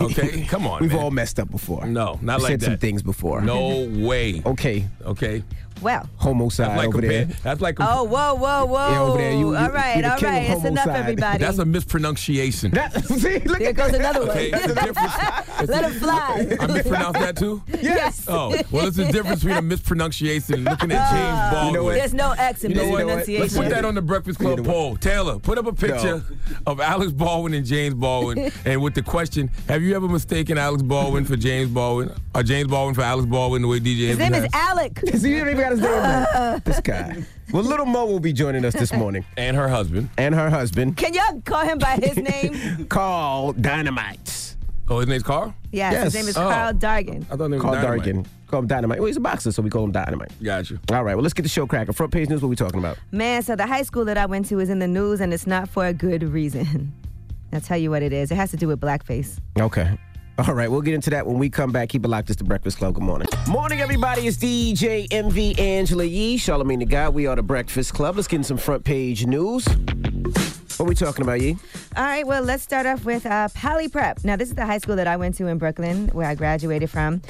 Okay, come on, We've man. all messed up before. No, not We like said that. some things before. No way. Okay. Okay. Well. Homicide That's like over there. That's like Oh, whoa. Yeah, over there. You- all right. you're the king of It's enough, homicide. everybody. That's a mispronunciation. See, look There at goes another one. Okay, it's a difference. Let him fly. I mispronounced that too? Yes. Oh, well, it's a difference between a mispronunciation and looking at James Baldwin. You know what? There's no X in You know what? mispronunciation. Let's put that on the Breakfast Club You know what? poll. Taylor, put up a picture of Alex Baldwin and James Baldwin, and with the question, have you ever mistaken Alex Baldwin for James Baldwin, or James Baldwin for Alex Baldwin the way DJ His name is Alec. See, you don't even got his name right. This guy. Well, Little Mo will be joining us this morning. And her husband. And her husband. Can y'all call him by his name? Carl Dynamite. Oh, his name's Carl? Yes, his name is Carl Dargan. I thought they were Carl Dynamite. Dargan. Call him Dynamite. Well, he's a boxer, so we call him Dynamite. Got you. All right, well, let's get the show cracking. Front page news, what we talking about? Man, so the high school that I went to is in the news, and it's not for a good reason. I'll tell you what it is. It has to do with blackface. Okay. All right, we'll get into that when we come back. Keep it locked. It's the Breakfast Club. Good morning. Morning, everybody. It's DJ MV Angela Yee, Charlamagne the God. We are the Breakfast Club. Let's get in some front page news. What are we talking about, Yee? All right, well, let's start off with Poly Prep. Now, this is the high school that I went to in Brooklyn, where I graduated from.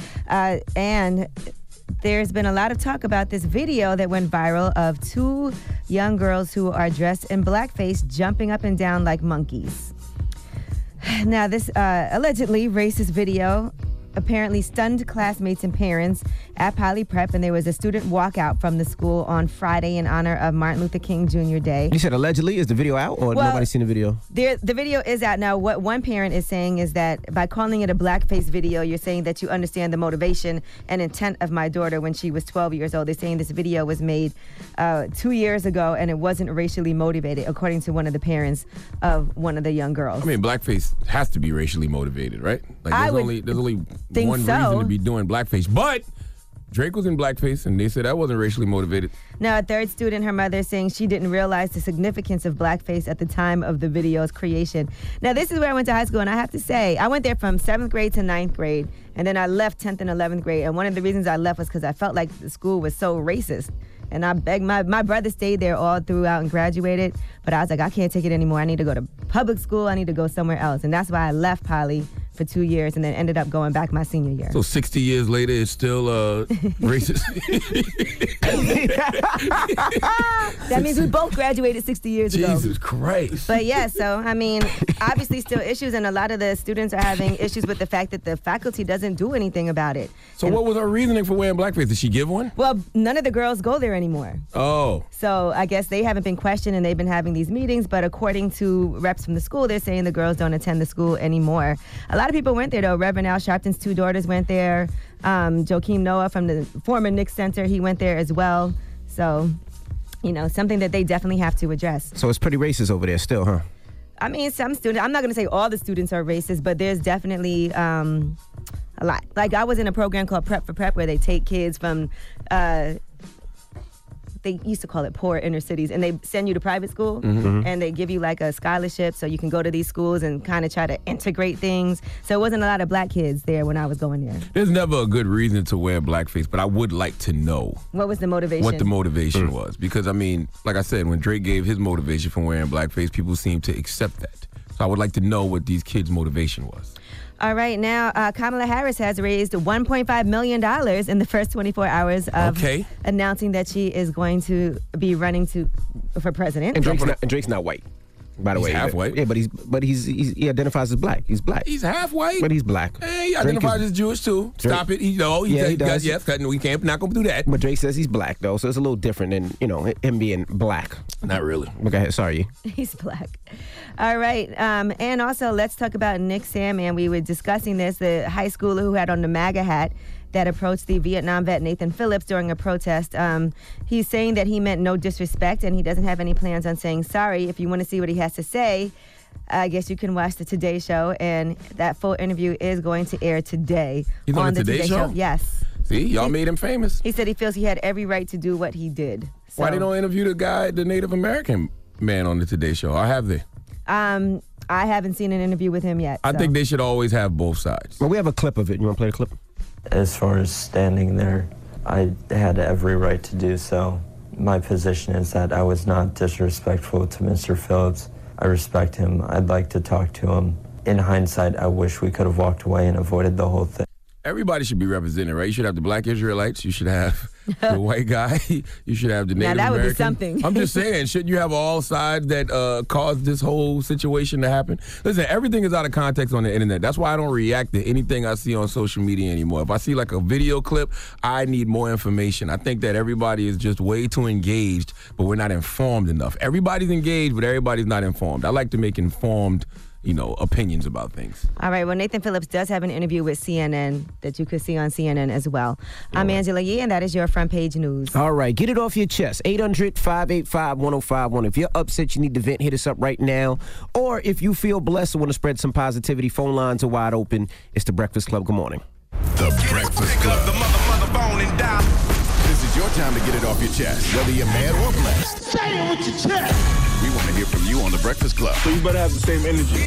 And there's been a lot of talk about this video that went viral of two young girls who are dressed in blackface jumping up and down like monkeys. Now, this allegedly racist video apparently stunned classmates and parents at Poly Prep, and there was a student walkout from the school on Friday in honor of Martin Luther King Jr. Day. You said allegedly. Is the video out or Well, nobody's seen the video? The video is out now. What one parent is saying is that by calling it a blackface video, you're saying that you understand the motivation and intent of my daughter when she was 12 years old. They're saying this video was made 2 years ago and it wasn't racially motivated, according to one of the parents of one of the young girls. I mean, blackface has to be racially motivated, right? Like, there's only one reason to be doing blackface. But Drake was in blackface, and they said that wasn't racially motivated. Now, a third student, her mother, saying she didn't realize the significance of blackface at the time of the video's creation. Now, this is where I went to high school, and I have to say, I went there from 7th grade to 9th grade, and then I left 10th and 11th grade. And one of the reasons I left was because I felt like the school was so racist. And I begged, my brother stayed there all throughout and graduated, but I was like, I can't take it anymore. I need to go to public school. I need to go somewhere else. And that's why I left Poly for 2 years and then ended up going back my senior year. So 60 years later, it's still racist. That means we both graduated 60 years ago. Jesus Christ. But yeah, so, I mean, obviously still issues, and a lot of the students are having issues with the fact that the faculty doesn't do anything about it. So what was her reasoning for wearing blackface? Did she give one? Well, none of the girls go there anymore. Oh. So I guess they haven't been questioned and they've been having these meetings, but according to reps from the school, they're saying the girls don't attend the school anymore. A lot of people went there, though. Reverend Al Sharpton's 2 daughters went there. Joakim Noah from the former Knicks Center, he went there as well. So, you know, something that they definitely have to address. So it's pretty racist over there still, huh? I mean, some students, I'm not going to say all the students are racist, but there's definitely a lot. Like, I was in a program called Prep for Prep where they take kids from, they used to call it poor inner cities, and they send you to private school, and they give you like a scholarship so you can go to these schools and kind of try to integrate things. So it wasn't a lot of black kids there when I was going there. There's never a good reason to wear blackface, but I would like to know What was the motivation? what the motivation was. Because, I mean, like I said, when Drake gave his motivation for wearing blackface, people seemed to accept that. So I would like to know what these kids' motivation was. All right, now Kamala Harris has raised $1.5 million in the first 24 hours of announcing that she is going to be running for president. And Drake's not white, by the way. He's half white. Yeah, but he identifies as black. He's black. He's half white. But he's black. Hey, he identifies as Jewish too. Drake, Stop it. he does. Yes, we can't. Not gonna do that. But Drake says he's black though, so it's a little different than him being black. Not really. Okay, sorry. He's black. All right. And also, let's talk about Nick Sandmann. We were discussing this, the high schooler who had on the MAGA hat that approached the Vietnam vet Nathan Phillips during a protest. He's saying that he meant no disrespect and he doesn't have any plans on saying sorry. If you want to see what he has to say, I guess you can watch the Today Show, and that full interview is going to air today. He's on the Today Show? Yes. See, y'all made him famous. He said he feels he had every right to do what he did. So, Why they don't interview the Native American man on the Today Show? Or have they? I haven't seen an interview with him yet. I think they should always have both sides. Well, we have a clip of it. You want to play the clip? As far as standing there, I had every right to do so. My position is that I was not disrespectful to Mr. Phillips. I respect him. I'd like to talk to him. in hindsight, I wish we could have walked away and avoided the whole thing. Everybody should be represented, right? You should have the black Israelites. You should have the white guy. You should have the Native American. Now that would be something. I'm just saying, shouldn't you have all sides that caused this whole situation to happen? Listen, everything is out of context on the internet. That's why I don't react to anything I see on social media anymore. If I see like a video clip, I need more information. I think that everybody is just way too engaged, but we're not informed enough. Everybody's engaged, but everybody's not informed. I like to make informed opinions about things. All right. Well, Nathan Phillips does have an interview with CNN that you could see on CNN as well. I'm Angela Yee, and that is your front page news. All right. Get it off your chest. 800-585-1051. If you're upset, you need to vent, hit us up right now. Or if you feel blessed and want to spread some positivity, phone lines are wide open. It's The Breakfast Club. Good morning. The Breakfast Club. The mother phone and dial. This is your time to get it off your chest, whether you're mad or blessed. Say it with your chest. We want to hear from you on The Breakfast Club. So you better have the same energy.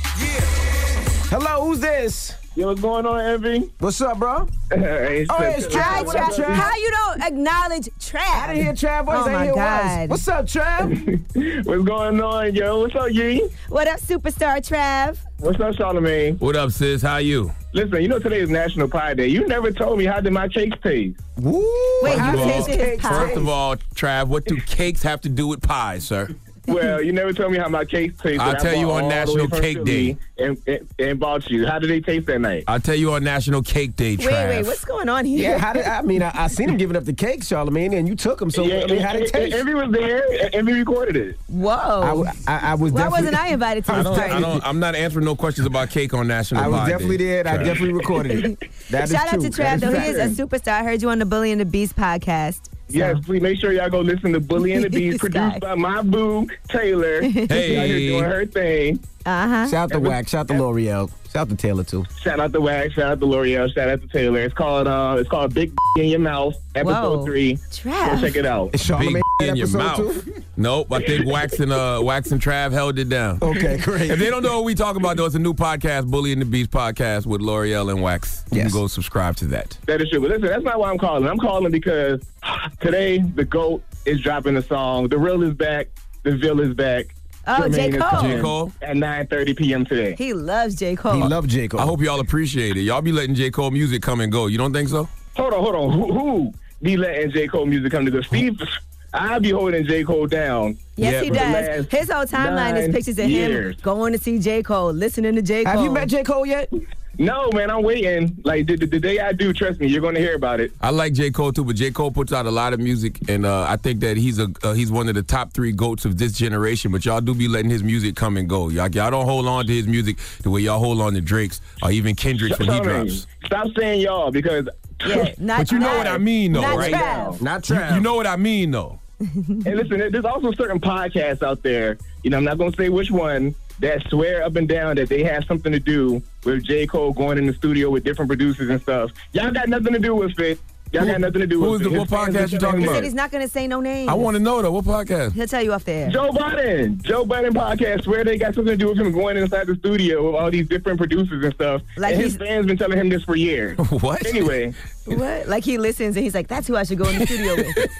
Hello, who's this? Yo, what's going on, Envy? What's up, bro? It's Trav. What up, Trav? How you don't acknowledge Trav? I didn't hear Trav voice. Oh, my God. What's up, Trav? What's going on, yo? What's up, Yee? What up, superstar Trav? What's up, Charlamagne? What up, sis? How you? Listen, today is National Pie Day. You never told me how did my cakes taste. Woo! Wait, How you do tasted his pie? First of all, Trav, what do cakes have to do with pies, sir? Well, you never told me how my cakes taste. I'll tell you on National Cake Day. And bought you. How did they taste that night? I'll tell you on National Cake Day, Trav. Wait, what's going on here? Yeah, I seen him giving up the cake, Charlamagne, and you took him. So, how did it taste? Envy was there. Envy recorded it. Whoa. I was Why definitely... wasn't I invited to this party? I'm not answering no questions about cake on National Pie Day. I was definitely there. I definitely recorded it. That Shout is out true. to Trav, though. He is a superstar. I heard you on the Bully and the Beast podcast. So. Yes, please make sure y'all go listen to Bully and the Beast, produced by my boo, Taylor. Hey. Out here doing her thing. Uh-huh. Shout out to Wax. Shout out to L'Oreal. Shout out to Taylor, too. Shout out to Wax. Shout out to L'Oreal. Shout out to Taylor. It's called Big in Your Mouth, episode 3. Trav. Go check it out. Is Charlamagne Big in your episode mouth. Nope, I think Wax and Trav held it down. Okay, great. If they don't know what we talking about, though, it's a new podcast, Bully and the Beast podcast with L'Oreal and Wax. You can go subscribe to that. That is true. But listen, that's not why I'm calling. I'm calling because today the GOAT is dropping a song. The Real is back. The Ville is back. Oh, J. Cole. J. Cole? At 9:30 p.m. today. He loves J. Cole. He loves J. Cole. I hope y'all appreciate it. Y'all be letting J. Cole music come and go. You don't think so? Hold on. Who be letting J. Cole music come to go? Steve, I be holding J. Cole down. Yes, he does. His whole timeline is pictures of him going to see J. Cole, listening to J. Cole. Have you met J. Cole yet? No, man, I'm waiting. Like, the day I do, trust me, you're going to hear about it. I like J. Cole, too, but J. Cole puts out a lot of music, and I think that he's one of the top 3 GOATs of this generation, but y'all do be letting his music come and go. Y'all don't hold on to his music the way y'all hold on to Drake's or even Kendrick's when he drops. Stop saying y'all, because... but you know what I mean, though, not right? Trav. Not Trav. You know what I mean, though. And listen, there's also certain podcasts out there, I'm not going to say which one, that swear up and down that they have something to do with J. Cole going in the studio with different producers and stuff. Y'all got nothing to do with it. Y'all got nothing to do with it. What podcast you talking He about? said he's not going to say no names. I want to know, though. What podcast? He'll tell you off the air. Joe Biden podcast, swear they got something to do with him going inside the studio with all these different producers and stuff. Like and his fans been telling him this for years. What? Anyway. What? Like he listens and he's like, that's who I should go in the studio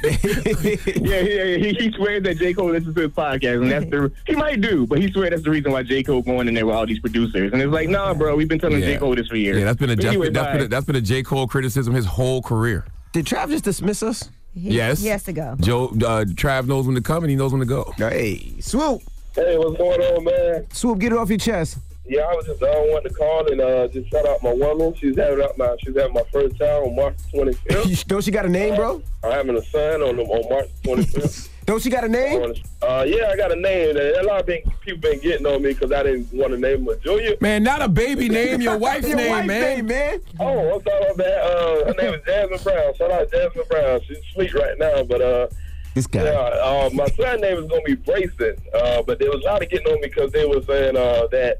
with. He swears that J. Cole listens to his podcast, and he might do, but he swears that's the reason why J. Cole going in there with all these producers. And it's like, nah, bro, we've been telling J. Cole this for years. Yeah, that's been a J. Cole criticism his whole career. Did Trav just dismiss us? Yes. He has to go. Trav knows when to come and he knows when to go. Hey, Swoop. Hey, what's going on, man? Swoop, get it off your chest. Yeah, I was just wanting to call and just shout out my woman. She's having my first child on March 25th. Don't she got a name, bro? I'm having a son on March 25th. Don't she got a name? Yeah, I got a name. A lot of people been getting on me because I didn't want to name her Julia. Man, not a baby name, your wife's Your name, wife's man. name, man. Oh, I'm sorry about that. Her name is Jasmine Brown. Shout out Jasmine Brown. She's asleep right now, but this guy. Yeah, my son's name is gonna be Brayson. But there was a lot of getting on me because they were saying that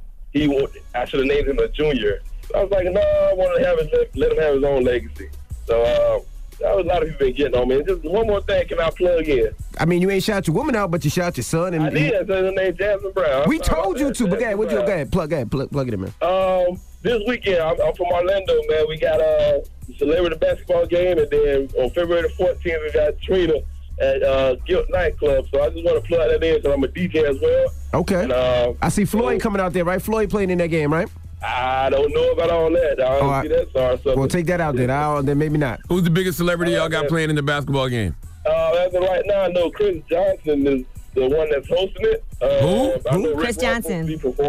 I should have named him a junior. So I was like, no, I want to let him have his own legacy. So that was a lot of people been getting on me. And just one more thing, can I plug in? I mean, you ain't shout your woman out, but you shout your son. And I did. I said his name Jasmine Brown. We told you to, but go ahead, plug it in, man. This weekend, I'm from Orlando, man. We got a celebrity basketball game, and then on February the 14th, we got Trina at Guilt Nightclub. So I just want to plug that in because I'm a DJ as well. Okay. And, I see Floyd coming out there, right? Floyd playing in that game, right? I don't know about all that. I don't see that star something. Well, take that out then. Then maybe not. Who's the biggest celebrity y'all got playing in the basketball game? As of right now, I know Chris Johnson is the one that's hosting it. Who? Chris Johnson.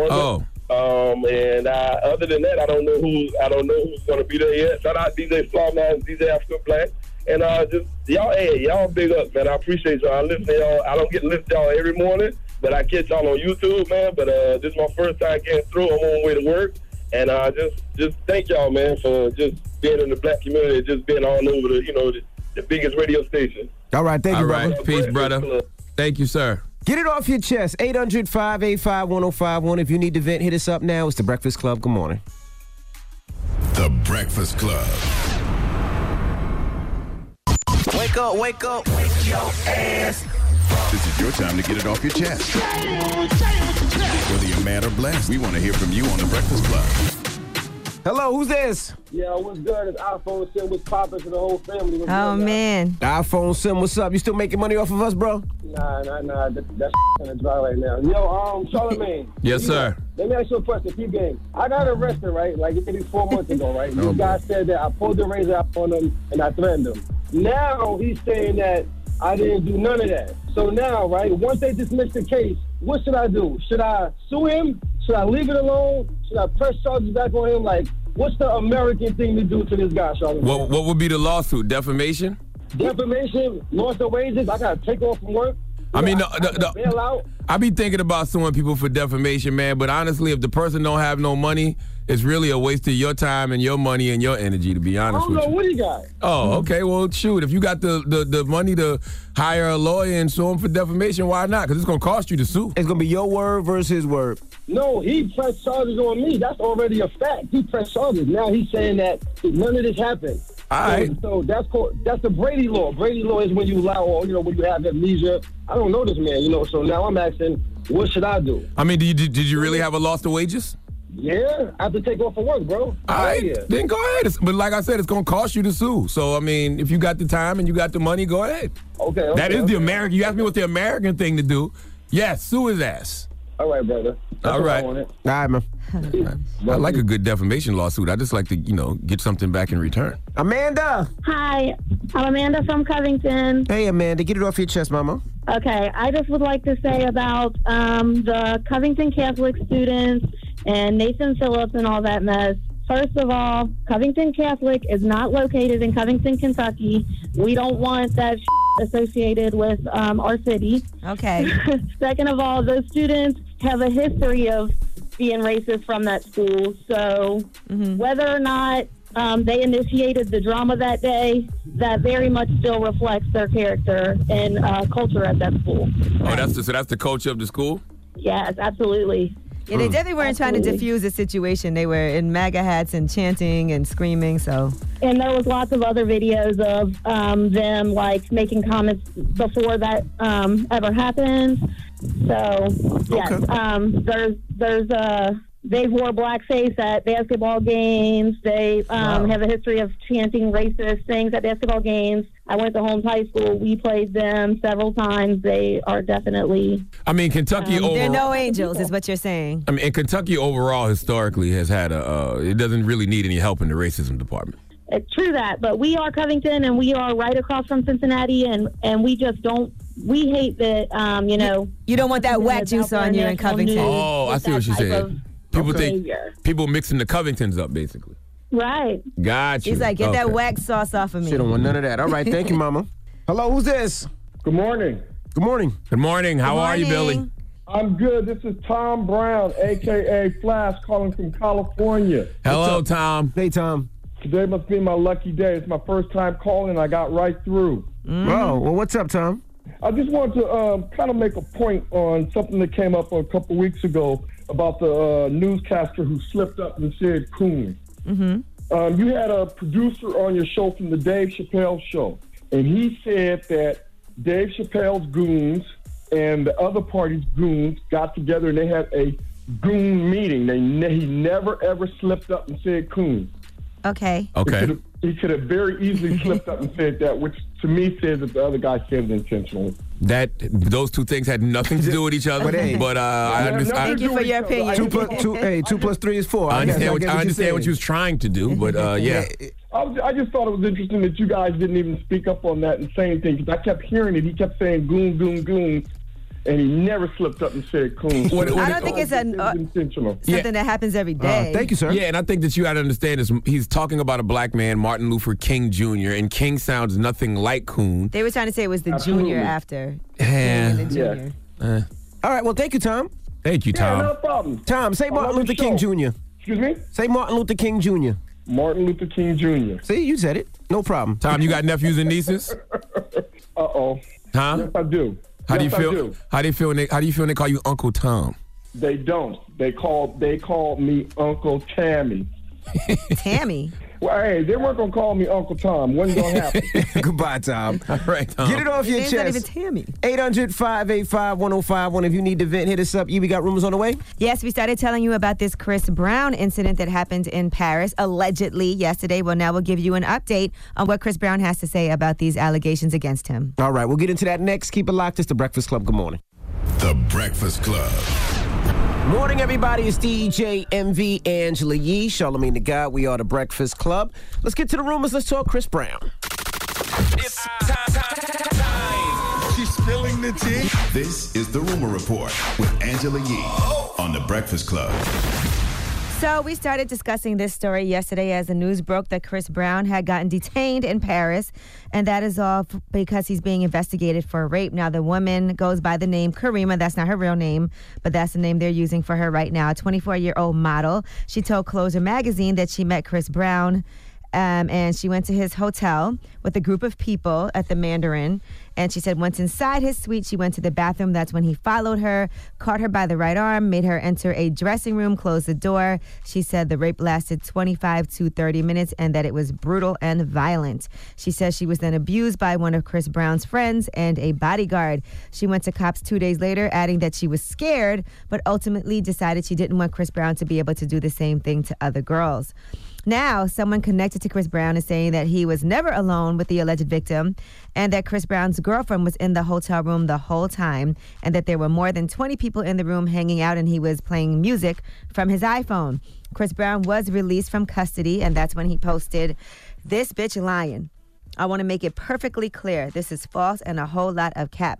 And other than that, I don't know who's going to be there yet. Shout out DJ Flawman, DJ African Black, and just y'all big up, man. I appreciate y'all. I listen to y'all. I don't get to listen to y'all every morning, but I catch y'all on YouTube, man. But this is my first time getting through. I'm on my way to work, and just thank y'all, man, for just being in the black community, just being all over the biggest radio station. All right, thank you, brother. All right, peace, brother. Thank you, sir. Get it off your chest. 800-585-1051. If you need to vent, hit us up now. It's The Breakfast Club. Good morning. The Breakfast Club. Wake up, wake up. Wake your ass. This is your time to get it off your chest. Whether you're mad or blessed, we want to hear from you on The Breakfast Club. Hello, who's this? Yeah, what's good? It's iPhone Sim with popping for the whole family. Oh, man. iPhone Sim, what's up? You still making money off of us, bro? Nah. That's kind of dry right now. Yo, Charlamagne. Yes, sir. Let me ask you a question. Keep game. I got arrested, right? Like maybe 4 months ago, right? This guy said that I pulled the razor out on him and I threatened him. Now he's saying that I didn't do none of that. So now, right, once they dismiss the case, what should I do? Should I sue him? Should I leave it alone? Should I press charges back on him? Like, what's the American thing to do to this guy, Charlamagne? What would be the lawsuit? Defamation? Defamation, loss of wages. I got to take off from work. I mean, bail out. I be thinking about suing people for defamation, man. But honestly, if the person don't have no money, it's really a waste of your time and your money and your energy, to be honest with you. I don't know what he got. Oh, okay. Well, shoot. If you got the money to hire a lawyer and sue him for defamation, why not? Because it's going to cost you to sue. It's going to be your word versus his word. No, he pressed charges on me. That's already a fact. He pressed charges. Now he's saying that none of this happened. All right. So that's the Brady law. Brady law is when you allow, or when you have amnesia. I don't know this man, So now I'm asking, what should I do? I mean, did you really have a loss of wages? Yeah, I have to take off from work, bro. All right, then go ahead. But like I said, it's going to cost you to sue. So, I mean, if you got the time and you got the money, go ahead. Okay. That is the American. You asked me what the American thing to do. Yes, sue his ass. All right, brother. All right. All right, man. I like a good defamation lawsuit. I just like to, get something back in return. Amanda. Hi, I'm Amanda from Covington. Hey, Amanda. Get it off your chest, mama. Okay, I just would like to say about the Covington Catholic students and Nathan Phillips and all that mess. First of all, Covington Catholic is not located in Covington, Kentucky. We don't want that associated with our city. Okay. Second of all, those students have a history of being racist from that school. So whether or not they initiated the drama that day, that very much still reflects their character and culture at that school. Oh, that's the culture of the school? Yes, absolutely. Yeah, they definitely weren't trying to diffuse the situation. They were in MAGA hats and chanting and screaming, so. And there was lots of other videos of them, like, making comments before that ever happened. So, yes, they wore blackface at basketball games. They have a history of chanting racist things at basketball games. I went to Holmes High School. We played them several times. They are definitely... I mean, Kentucky overall... They're no angels, is what you're saying. I mean, and Kentucky overall, historically, has had it doesn't really need any help in the racism department. It's true that, but we are Covington, and we are right across from Cincinnati, and we just don't... We hate that, You don't want that whack juice on you in Covington. Oh, I see what you're saying. People think... People mixing the Covingtons up, basically. Right. Gotcha. He's like, get that wax sauce off of me. She don't want none of that. All right, thank you, mama. Hello, who's this? Good morning. Good morning. Good morning. How are you, Billy? I'm good. This is Tom Brown, a.k.a. Flash, calling from California. Hello, Tom. Hey, Tom. Today must be my lucky day. It's my first time calling. I got right through. Oh, well, what's up, Tom? I just wanted to kind of make a point on something that came up a couple weeks ago about the newscaster who slipped up and said coon. You had a producer on your show from the Dave Chappelle show, and he said that Dave Chappelle's goons and the other party's goons got together and they had a goon meeting. He never, ever slipped up and said coon. Okay. Okay. He could have very easily slipped up and said that, which to me says that the other guy said it intentionally. Those two things had nothing to do with each other. But I understand. Thank you for your opinion. 2 plus 3 is 4. I understand what you was trying to do, but yeah. I just thought it was interesting that you guys didn't even speak up on that and say anything, because I kept hearing it. He kept saying goon, goon, goon, and he never slipped up and said coon. I don't think it's intentional. Something that happens every day. Thank you, sir. Yeah, and I think that you got to understand is he's talking about a black man, Martin Luther King Jr., and King sounds nothing like coon. They were trying to say it was the junior after. Yeah. The junior. All right, well, thank you, Tom. Thank you, Tom. Yeah, no problem. Tom, say Martin Luther King Jr. Excuse me? Say Martin Luther King Jr. Martin Luther King Jr. See, you said it. No problem. Tom, you got nephews and nieces? Uh-oh. Huh? Yes, I do. How do you Yes, feel? I do. How do you feel when they call you Uncle Tom? They don't. They called me Uncle Tammy. Tammy? Well, hey, they weren't going to call me Uncle Tom. Wasn't going to happen. Goodbye, Tom. All right, Tom. Get it off your Name's not even chest. Tammy. 800-585-1051. If you need to vent, hit us up. We got rumors on the way? Yes, we started telling you about this Chris Brown incident that happened in Paris, allegedly, yesterday. Well, now we'll give you an update on what Chris Brown has to say about these allegations against him. All right, we'll get into that next. Keep it locked. It's The Breakfast Club. Good morning. The Breakfast Club. Morning, everybody. It's DJ MV, Angela Yee, Charlamagne the God. We are The Breakfast Club. Let's get to the rumors. Let's talk Chris Brown. It's time. She's spilling the tea. This is The Rumor Report with Angela Yee on The Breakfast Club. So we started discussing this story yesterday as the news broke that Chris Brown had gotten detained in Paris, and that is all because he's being investigated for rape. Now, the woman goes by the name Karima. That's not her real name, but that's the name they're using for her right now, a 24-year-old model. She told Closer magazine that she met Chris Brown, and she went to his hotel with a group of people at the Mandarin. And she said once inside his suite, she went to the bathroom. That's when he followed her, caught her by the right arm, made her enter a dressing room, closed the door. She said the rape lasted 25 to 30 minutes and that it was brutal and violent. She says she was then abused by one of Chris Brown's friends and a bodyguard. She went to cops 2 days later, adding that she was scared, but ultimately decided she didn't want Chris Brown to be able to do the same thing to other girls. Now, someone connected to Chris Brown is saying that he was never alone with the alleged victim and that Chris Brown's girlfriend was in the hotel room the whole time and that there were more than 20 people in the room hanging out and he was playing music from his iPhone. Chris Brown was released from custody, and that's when he posted, "This bitch lying. I want to make it perfectly clear. This is false and a whole lot of cap.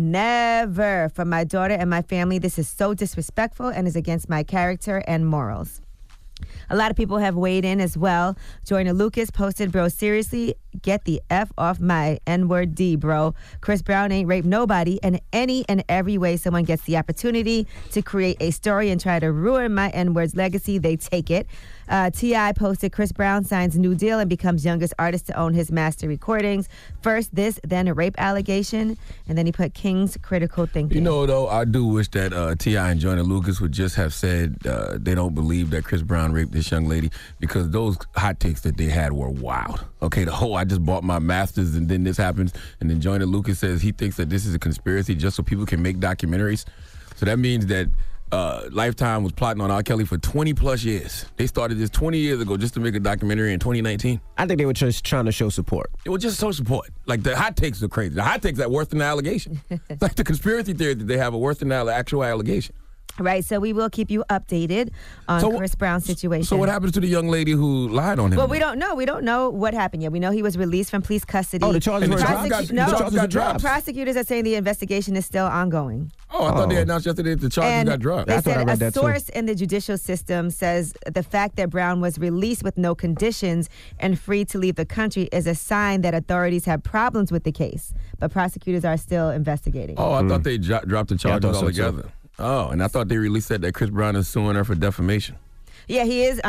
Never. For my daughter and my family, this is so disrespectful and is against my character and morals." A lot of people have weighed in as well. Joyner Lucas posted, "Bro, seriously, get the F off my N-word D, bro. Chris Brown ain't raped nobody, and any and every way someone gets the opportunity to create a story and try to ruin my N-word's legacy, they take it." T.I. posted, "Chris Brown signs new deal and becomes youngest artist to own his master recordings. First this, then a rape allegation." And then he put King's critical thinking. You know, though, I do wish that T.I. and Joyner Lucas would just have said they don't believe that Chris Brown raped this young lady, because those hot takes that they had were wild. Okay, the whole I just bought my master's and then this happens, and then Joyner Lucas says he thinks that this is a conspiracy just so people can make documentaries. So that means that Lifetime was plotting on R. Kelly for 20 plus years. They started this 20 years ago just to make a documentary in 2019. I think they were just trying to show support. It was just show support. Like, the hot takes are crazy. The hot takes are worse than the allegation. It's like the conspiracy theory that they have are worse than the actual allegation. Right, so we will keep you updated on Chris Brown's situation. So what happens to the young lady who lied on him? Well, we don't know. We don't know what happened yet. We know he was released from police custody. Oh, the charges were dropped? No, the charges got dropped. Prosecutors are saying the investigation is still ongoing. Oh, I thought they announced yesterday that the charges got dropped. They said a source in the judicial system says the fact that Brown was released with no conditions and free to leave the country is a sign that authorities have problems with the case. But prosecutors are still investigating. Oh, I thought they dropped the charges so altogether. too. Oh, and I thought they released that Chris Brown is suing her for defamation. Yeah, he is.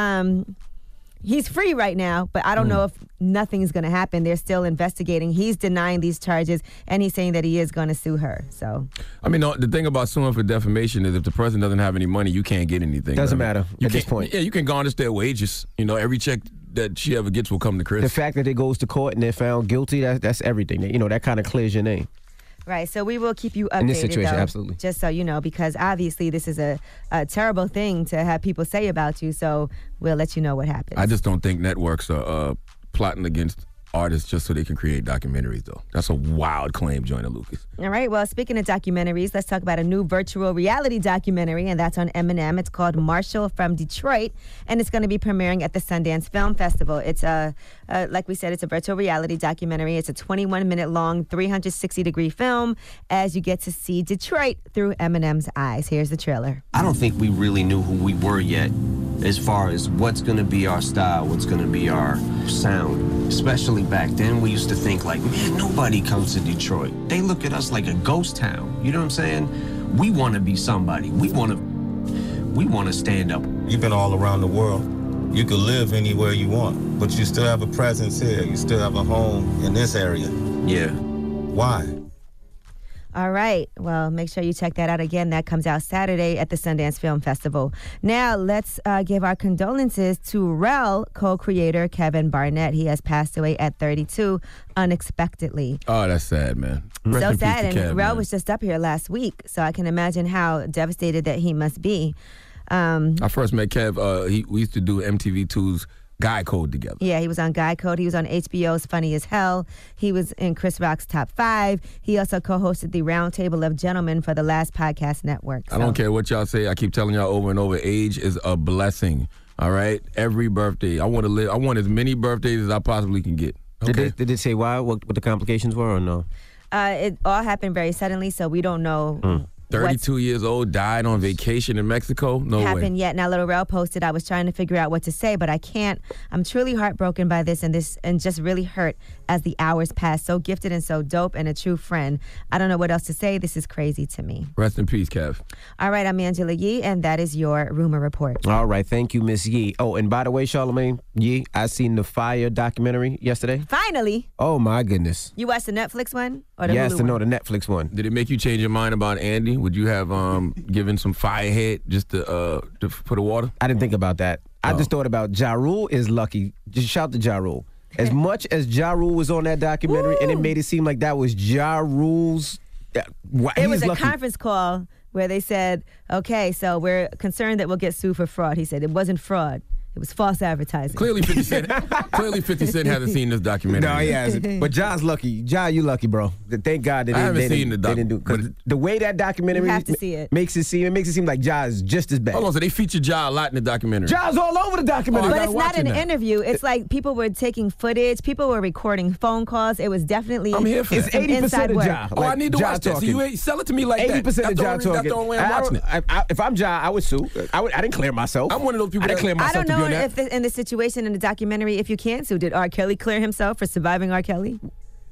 He's free right now, but I don't know if nothing's going to happen. They're still investigating. He's denying these charges, and he's saying that he is going to sue her. So, I mean, the thing about suing for defamation is if the person doesn't have any money, you can't get anything. Doesn't matter at this point. Yeah, you can garnish their wages. You know, every check that she ever gets will come to Chris. The fact that it goes to court and they're found guilty, that's everything. You know, that kind of clears your name. right, so we will keep you updated. In this situation, though, absolutely. Just so you know, because obviously this is a terrible thing to have people say about you, so we'll let you know what happens. I just don't think networks are plotting against artists just so they can create documentaries, though. That's a wild claim, Joyner Lucas. All right, well, speaking of documentaries, let's talk about a new virtual reality documentary, and that's on Eminem. It's called Marshall from Detroit, and it's going to be premiering at the Sundance Film Festival. It's like we said, it's a virtual reality documentary. It's a 21-minute long, 360-degree film as you get to see Detroit through Eminem's eyes. Here's the trailer. I don't think we really knew who we were yet as far as what's going to be our style, what's going to be our sound. Especially back then, we used to think like, man, nobody comes to Detroit. They look at us like a ghost town. You know what I'm saying? We want to be somebody. We want to stand up. You've been all around the world. You could live anywhere you want, but you still have a presence here. You still have a home in this area. Yeah. Why? All right. Well, make sure you check that out again. That comes out Saturday at the Sundance Film Festival. Now, let's give our condolences to Rel co-creator Kevin Barnett. He has passed away at 32 unexpectedly. Oh, that's sad, man. Rest So in peace sad. to And Kev, Rel man. was just up here last week, so I can imagine how devastated that he must be. I first met Kev. We used to do MTV2's Guy Code together. Yeah, he was on Guy Code. He was on HBO's Funny as Hell. He was in Chris Rock's Top 5. He also co-hosted the Roundtable of Gentlemen for the Last Podcast Network. I don't care what y'all say. I keep telling y'all over and over, age is a blessing. All right? Every birthday. I want as many birthdays as I possibly can get. Okay? Did it say why? What the complications were or no? It all happened very suddenly, so we don't know 32 years old, died on vacation in Mexico? No happened way. yet. Now, Little Rel posted, I was trying to figure out what to say, but I can't. I'm truly heartbroken by this and just really hurt as the hours pass. So gifted and so dope and a true friend. I don't know what else to say. This is crazy to me. Rest in peace, Kev. All right, I'm Angela Yee, and that is your Rumor Report. All right, thank you, Miss Yee. Oh, and by the way, Charlamagne, Yee, I seen the Fire documentary yesterday. Finally. Oh, my goodness. You watched the Netflix one or the Yes, Hulu no, one? the Netflix one. Did it make you change your mind about Andy? Would you have given some firehead just to for the water? I didn't think about that. I just thought about Ja Rule is lucky. Just shout to Ja Rule. As much as Ja Rule was on that documentary and it made it seem like that was Ja Rule's... It was a conference call where they said, okay, so we're concerned that we'll get sued for fraud. He said it wasn't fraud. It was false advertising. Clearly 50 Cent hasn't seen this documentary. No, he hasn't. But Ja's lucky. Ja, you lucky, bro. Thank God that I haven't they seen the doc. didn't do because the way that documentary You have to see it. makes it seem like Ja is just as bad. Hold on, so they featured Ja a lot in the documentary. Ja's all over the documentary. But it's not an interview. It's like people were taking footage. People were recording phone calls. It was definitely I'm here for It's that. 80% inside of work. Ja. Oh, I need to Ja watch that. So you ain't sell it to me like 80% that. of Ja That's talking. the only way I'm watching it. If I'm Ja, I would sue. I didn't clear myself. I'm one of those people I didn't that clear I myself don't to be know on that. if in the situation in the documentary, if you can sue, did R. Kelly clear himself for surviving R. Kelly?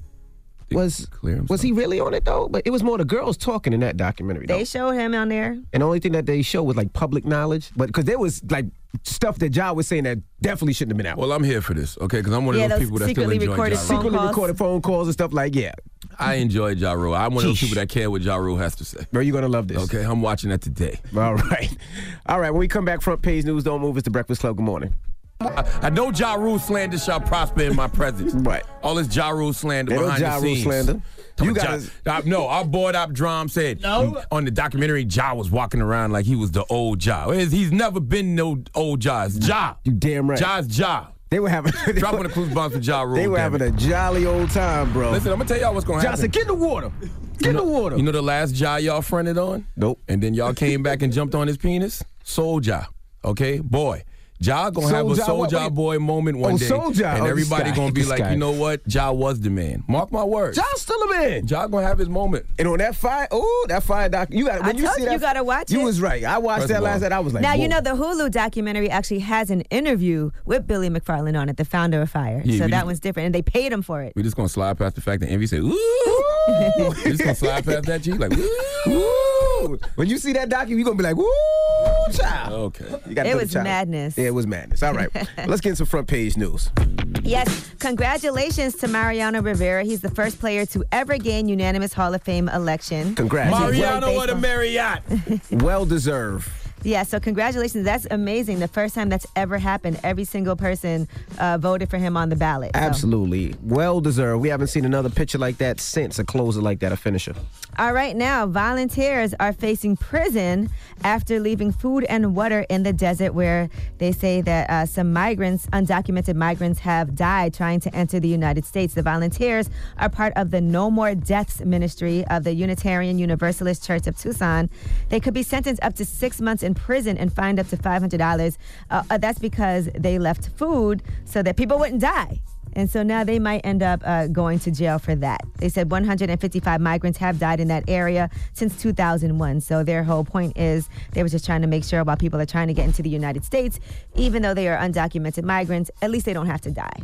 Was he really on it though? But it was more the girls talking in that documentary. They though. showed him on there. And the only thing that they showed was like public knowledge, but because there was like stuff that Ja was saying that definitely shouldn't have been out. Well, I'm here for this, okay? Because I'm one of Yeah, those those people that still secretly enjoy recorded Ja phone Rule. Secretly recorded phone calls and stuff like I enjoy Ja Rule. I'm one of those Sheesh. people that care what Ja Rule has to say. Bro, you're gonna love this. Okay, I'm watching that today. All right. When we come back, front page news. Don't move. It's the Breakfast Club. Good morning. I know Ja Rule slander shall prosper in my presence. Right. All this Ja Rule slander Ain't no behind Ja the Rule scenes. slander. You guys, guys- no, our board op drum said on the documentary Ja was walking around like he was the old Ja. He's never been no old Ja. It's Ja. You damn right. Ja's Ja. They were having dropping the clues bombs for Ja Rule. They were having a jolly old time, bro. Listen, I'm gonna tell y'all what's gonna Ja happen. said, "Get in the water. Get in the water." You know the last Ja y'all fronted on? Nope. And then y'all came back and jumped on his penis? Soul Ja. Okay? Boy. Ja gonna have a Soul Ja, Soul what- Ja wait. boy moment one Oh, day. Soul Ja. And Oh, this everybody guy. gonna be This like, guy. you know what? Ja was the man. Mark my words. Ja's still a man. Ja gonna have his moment. And on that fire, that fire doc, you got. I told see you, that, you gotta watch You it. was right. I watched First that of all- last night. I was like, Now, you whoa. know, the Hulu documentary actually has an interview with Billy McFarland on it, the founder of Fire. Yeah, so we that just- one's different, and they paid him for it. We just gonna slide past the fact that Envy said, ooh. We just gonna slide past that G like, ooh. Woo. When you see that doc, you gonna be like, woo, child. Okay. You gotta It put a was child. madness. Yeah, it was madness. All right. Let's get into front page news. Yes, congratulations to Mariano Rivera. He's the first player to ever gain unanimous Hall of Fame election. Congrats. Mariano Baseball. what a Marriott. Well deserved. Yeah, so congratulations. That's amazing. The first time that's ever happened. Every single person voted for him on the ballot. So. Absolutely. Well deserved. We haven't seen another pitcher like that since, a closer like that, a finisher. All right, now, volunteers are facing prison after leaving food and water in the desert, where they say that some migrants, undocumented migrants, have died trying to enter the United States. The volunteers are part of the No More Deaths ministry of the Unitarian Universalist Church of Tucson. They could be sentenced up to 6 months in prison and fined up to $500. That's because they left food so that people wouldn't die. And so now they might end up going to jail for that. They said 155 migrants have died in that area since 2001. So their whole point is they were just trying to make sure while people are trying to get into the United States, even though they are undocumented migrants, at least they don't have to die.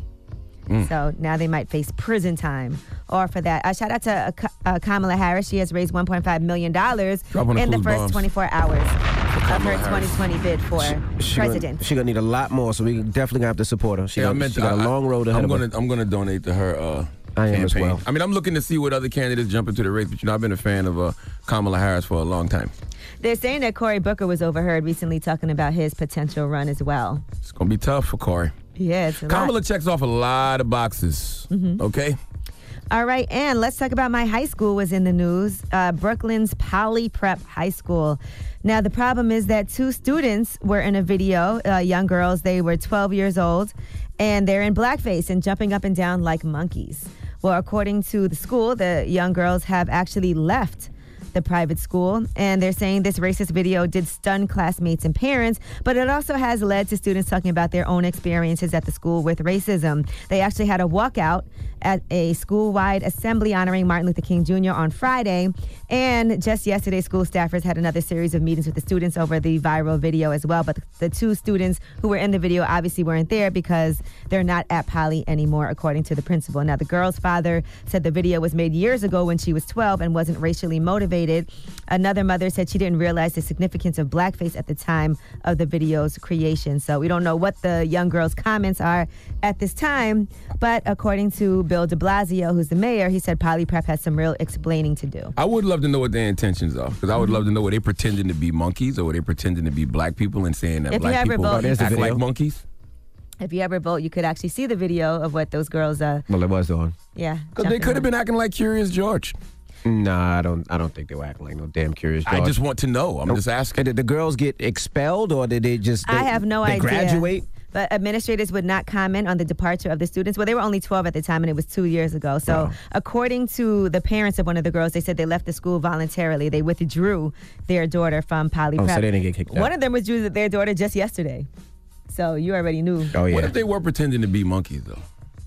So now they might face prison time. Or for that, shout out to Kamala Harris. She has raised $1.5 million in the first 24 hours of her 2020 bid for president. She's going to need a lot more, so we definitely going to have to support her. She got a long road ahead of her. I'm going to donate to her I am campaign. as well. I mean, I'm looking to see what other candidates jump into the race, but I've been a fan of Kamala Harris for a long time. They're saying that Cory Booker was overheard recently talking about his potential run as well. It's going to be tough for Cory. Yeah, it's a Kamala lot. checks off a lot of boxes, okay? All right, and let's talk about my high school was in the news, Brooklyn's Poly Prep High School. Now, the problem is that 2 students were in a video, young girls. They were 12 years old, and they're in blackface and jumping up and down like monkeys. Well, according to the school, the young girls have actually left the private school, and they're saying this racist video did stun classmates and parents, but it also has led to students talking about their own experiences at the school with racism. They actually had a walkout at a school-wide assembly honoring Martin Luther King Jr. on Friday, and just yesterday, school staffers had another series of meetings with the students over the viral video as well, but the 2 students who were in the video obviously weren't there because they're not at Poly anymore, according to the principal. Now, the girl's father said the video was made years ago when she was 12 and wasn't racially motivated. Another mother said she didn't realize the significance of blackface at the time of the video's creation. So we don't know what the young girl's comments are at this time, but according to Bill de Blasio, who's the mayor, he said Poly Prep has some real explaining to do. I would love to know what their intentions are, because I would love to know, were they pretending to be monkeys, or were they pretending to be black people and saying that If black you ever people vote, act like monkeys? If you ever vote, you could actually see the video of what those girls Well, it was on. Yeah. Because they could have been acting like Curious George. Nah, I don't think they were acting like no damn Curious George. I just want to know. I'm just asking. Did the girls get expelled, or did they just I have no idea. Graduate? But administrators would not comment on the departure of the students. Well, they were only 12 at the time, and it was 2 years ago. So according to the parents of one of the girls, they said they left the school voluntarily. They withdrew their daughter from Poly Prep. So they didn't get kicked out. One of them withdrew their daughter just yesterday. So you already knew. Oh, yeah. What if they were pretending to be monkeys, though?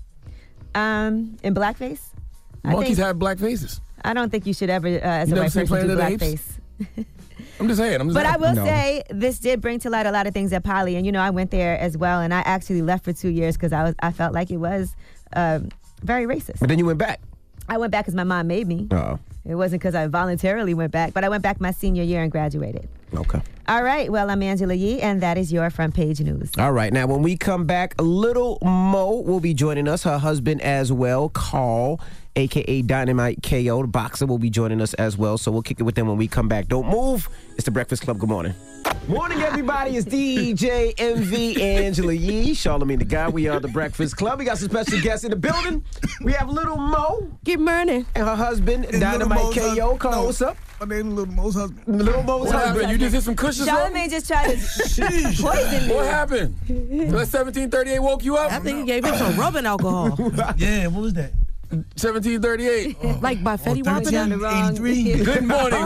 In blackface? Monkeys have black faces. I don't think you should ever, as a white person, do Planet of the Apes? blackface. I'm just saying. But I will say this did bring to light a lot of things at Poly, and I went there as well, and I actually left for 2 years because I felt like it was very racist. But then you went back. I went back because my mom made me. Oh. It wasn't because I voluntarily went back, but I went back my senior year and graduated. Okay. All right. Well, I'm Angela Yee, and that is your front page news. All right. Now, when we come back, Little Mo will be joining us. Her husband as well, Carl, a.k.a. Dynamite KO, the boxer, will be joining us as well. So we'll kick it with them when we come back. Don't move. It's The Breakfast Club. Good morning. Morning, everybody. It's DJ MV Angela Yee, Charlamagne the Guy. We are The Breakfast Club. We got some special guests in the building. We have Little Mo. Good morning. And her husband, Dynamite KO. Carl, what's up? My name is Little Mo's husband. Little Mo's husband. You just hit some cushions. Charlamagne just tried to poison me. What happened? That 1738 woke you up? I think he gave him some rubbing alcohol. Yeah, what was that? 1738. Like by Fetty Wap. 1383. Good morning.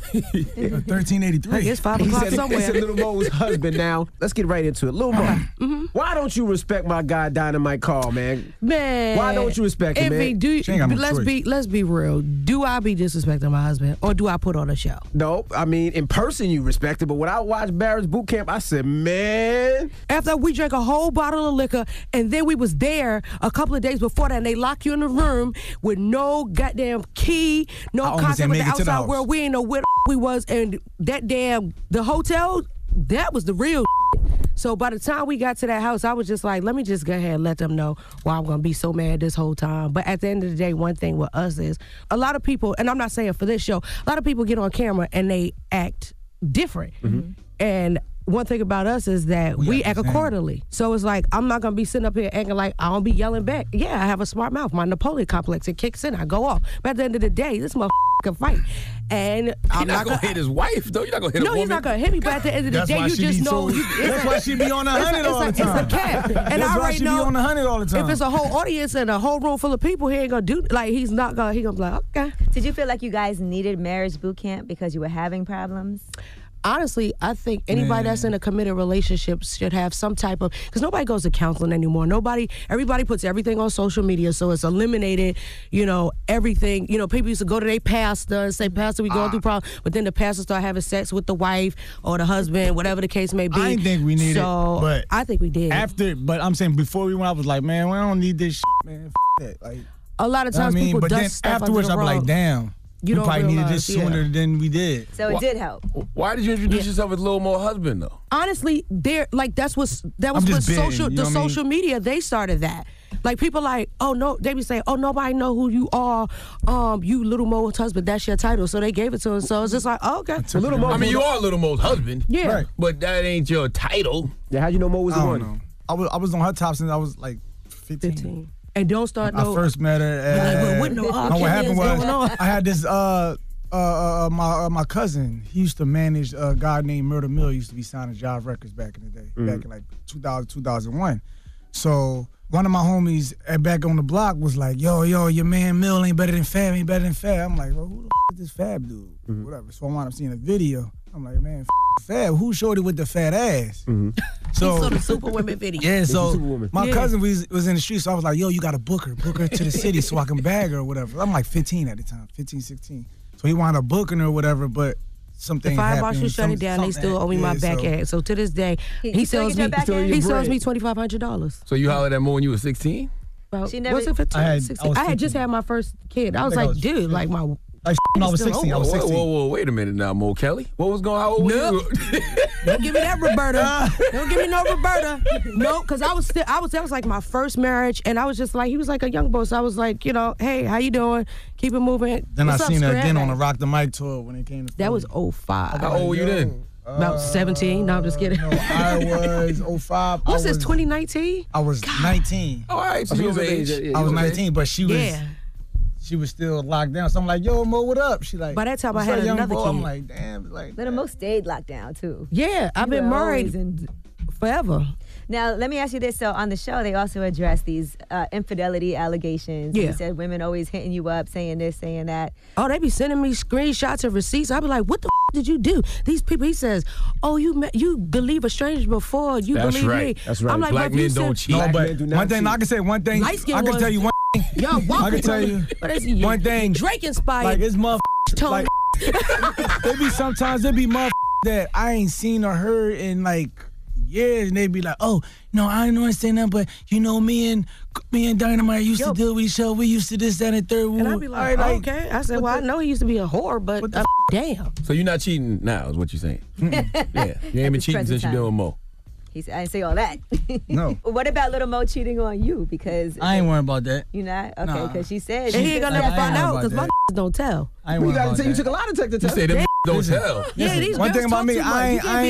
1383. It's 5 o'clock somewhere. He said Little Mo's husband. Now, let's get right into it. Little Mo, why don't you respect my guy Dynamite Carl, man? Man. Why don't you respect him, man? Let's be real. Do I be disrespecting my husband, or do I put on a show? No, I mean, in person you respect it, but when I watched Barrett's Boot Camp, I said, man. After we drank a whole bottle of liquor, and then we was there a couple of days before that, and they lock you in the room with no goddamn key, no contact with the outside world. We ain't know where the we was, and the hotel, that was the real. So by the time we got to that house, I was just like, let me just go ahead and let them know why I'm going to be so mad this whole time. But at the end of the day, one thing with us is a lot of people, and I'm not saying for this show, a lot of people get on camera and they act different. Mm-hmm. And one thing about us is that we act accordingly. So it's like, I'm not going to be sitting up here acting like I don't be yelling back. Yeah, I have a smart mouth. My Napoleon complex, it kicks in. I go off. But at the end of the day, this motherfucker can fight. And I'm not going to hit his wife, though. You're not going to hit a woman. No, he's not going to hit me. But at the end of the day, you just know. That's why she be on 100 all the time. It's a cap. And that's why she be on 100 all the time. If it's a whole audience and a whole room full of people, he ain't going to do, like, he's going to be like, okay. Did you feel like you guys needed marriage boot camp because you were having problems? Honestly, I think anybody that's in a committed relationship should have some type of, because nobody goes to counseling anymore. Everybody puts everything on social media, so it's eliminated, everything. People used to go to their pastor and say, Pastor, we going through problems, but then the pastor start having sex with the wife or the husband, whatever the case may be. I didn't think we needed it, but I think we did. But I'm saying before we went, I was like, man, we don't need this shit, man. That. Like, a lot of times people dust stuff afterwards, under the I'm rug. like, damn. You probably needed this sooner than we did. So it did help. Why did you introduce yourself as Lil Mo husband, though? Honestly, that was social media. They started that. Like, people like, oh no, they be saying, oh, nobody know who you are. You Little Mo's husband. That's your title. So they gave it to him. So it's just like, oh, okay. Little Mo. I mean, you are Little Mo's husband. Yeah. Right. But that ain't your title. Yeah. How'd you know Mo was the one? I was on her top since I was like 15. And don't start. I first met her. What happened was I had this. My cousin, he used to manage a guy named Murder Mill. He used to be signing Jive Records back in the day, back in like 2000, 2001. So one of my homies back on the block was like, yo, your man Mill ain't better than Fab, I'm like, well, who the is this Fab dude? Whatever. So I wound up seeing a video. I'm like, man, Fab, who shorty with the fat ass? So he saw the Superwoman video. Yeah, so my cousin was in the street, so I was like, yo, you gotta book her to the city so I can bag her or whatever. I'm like 15 at the time, 15, 16. So he wound up booking her or whatever, but something happened. If I should shut it down, they still owe me my back ass. So to this day, he sells me $2,500. So you hollered at Mo when you were 16? Was it 15? 16? I had just had my first kid. I was like, dude, like my... Like I was 16. I was 16. Whoa, wait a minute now, Mo Kelly. What was going on? How old were you? Don't give me that, Roberta. Don't give me no Roberta. No, because that was like my first marriage, and I was just like, he was like a young boy, so I was like, hey, how you doing? Keep it moving. Then I seen her again on the Rock the Mic tour when it came to That was 05. How old were you then? About 17. No, I'm just kidding. No, I was 05. What's this, 2019? I was 19. All right, so you was age. I was 19, but she was... Yeah. She was still locked down. So I'm like, yo, Mo, what up? She like, by that time I had another kid. I'm like, damn. Like, Little Mo stayed locked down, too. Yeah, I've been married forever. Now, let me ask you this. So on the show, they also addressed these infidelity allegations. Yeah. You said women always hitting you up, saying this, saying that. Oh, they be sending me screenshots of receipts. I be like, what the did you do? These people, he says, oh, you believe a stranger before you believe me. That's right. I'm like, Black men don't cheat. No, but one thing, I can say one thing. I can tell you one thing. Yo, I can tell you one thing. Drake inspired. Like, it's motherfuckers. Like, there be motherfuckers that I ain't seen or heard in like years, and they be like, oh, no, I didn't understand that, but me and Dynamite used to deal with each other. We used to this, that, and third. And I be like, okay. I said, well, I know he used to be a whore, but damn. So you're not cheating now, is what you're saying? Yeah, you ain't been cheating since you've been with Mo. I didn't say all that. No. What about Little Mo cheating on you? Because I ain't worried about that. You not? Okay, because she said. And he ain't gonna never find out because my don't tell. I ain't worried about that. You took a lot of tech to tell. You say them don't tell. Yeah, these one girls thing about me, I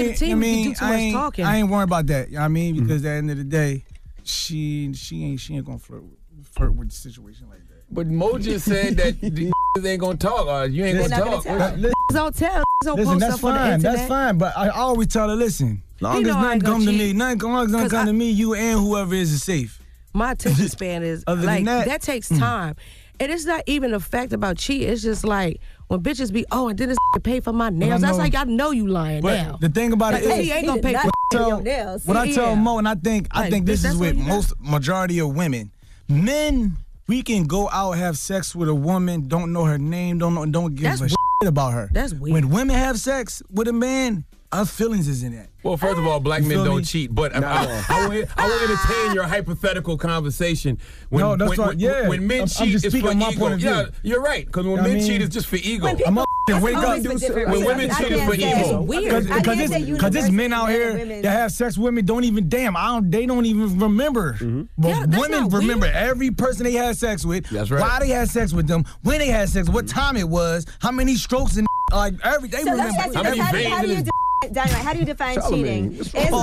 ain't worried about that. You know what I mean? Because at the end of the day, she ain't gonna flirt with the situation like that. But Mo just said that the ain't gonna talk, or you ain't gonna talk. Don't tell. Listen, that's fine. That's fine. But I always tell her, listen, long as nothing come to me, nothing come to me, you and whoever is safe. My attention span is like that takes time. And it's not even the fact about cheating. It's just like when bitches be, and then this pay for my nails. That's like, I know you lying now. The thing about it is, he ain't gonna pay for your nails. What I tell Mo, and I think this is with majority of women, men. We can go out, have sex with a woman, don't know her name, don't give a shit about her. That's weird. When women have sex with a man, our feelings is in that. Well, first of all, black men don't cheat, but I will entertain your hypothetical conversation. When men cheat, it's for ego. Yeah, you're right, because when men cheat, it's just for ego. Wake up. When women cheat, it's for ego. Because there's men out here that have sex with me, they don't even remember. But women remember every person they had sex with, why they had sex with them, when they had sex, what time it was, how many strokes, and like everything. Remember. How do you Dynamite, how do you define cheating? It's like,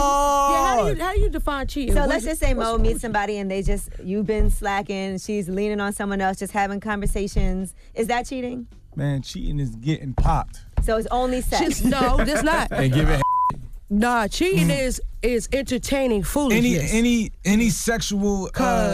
how do you define cheating? So let's just say Mo meets somebody and you've been slacking, she's leaning on someone else, just having conversations. Is that cheating? Man, cheating is getting popped. So it's only sex. No, that's not. And giving. Nah, cheating is entertaining foolishness. Any sexual.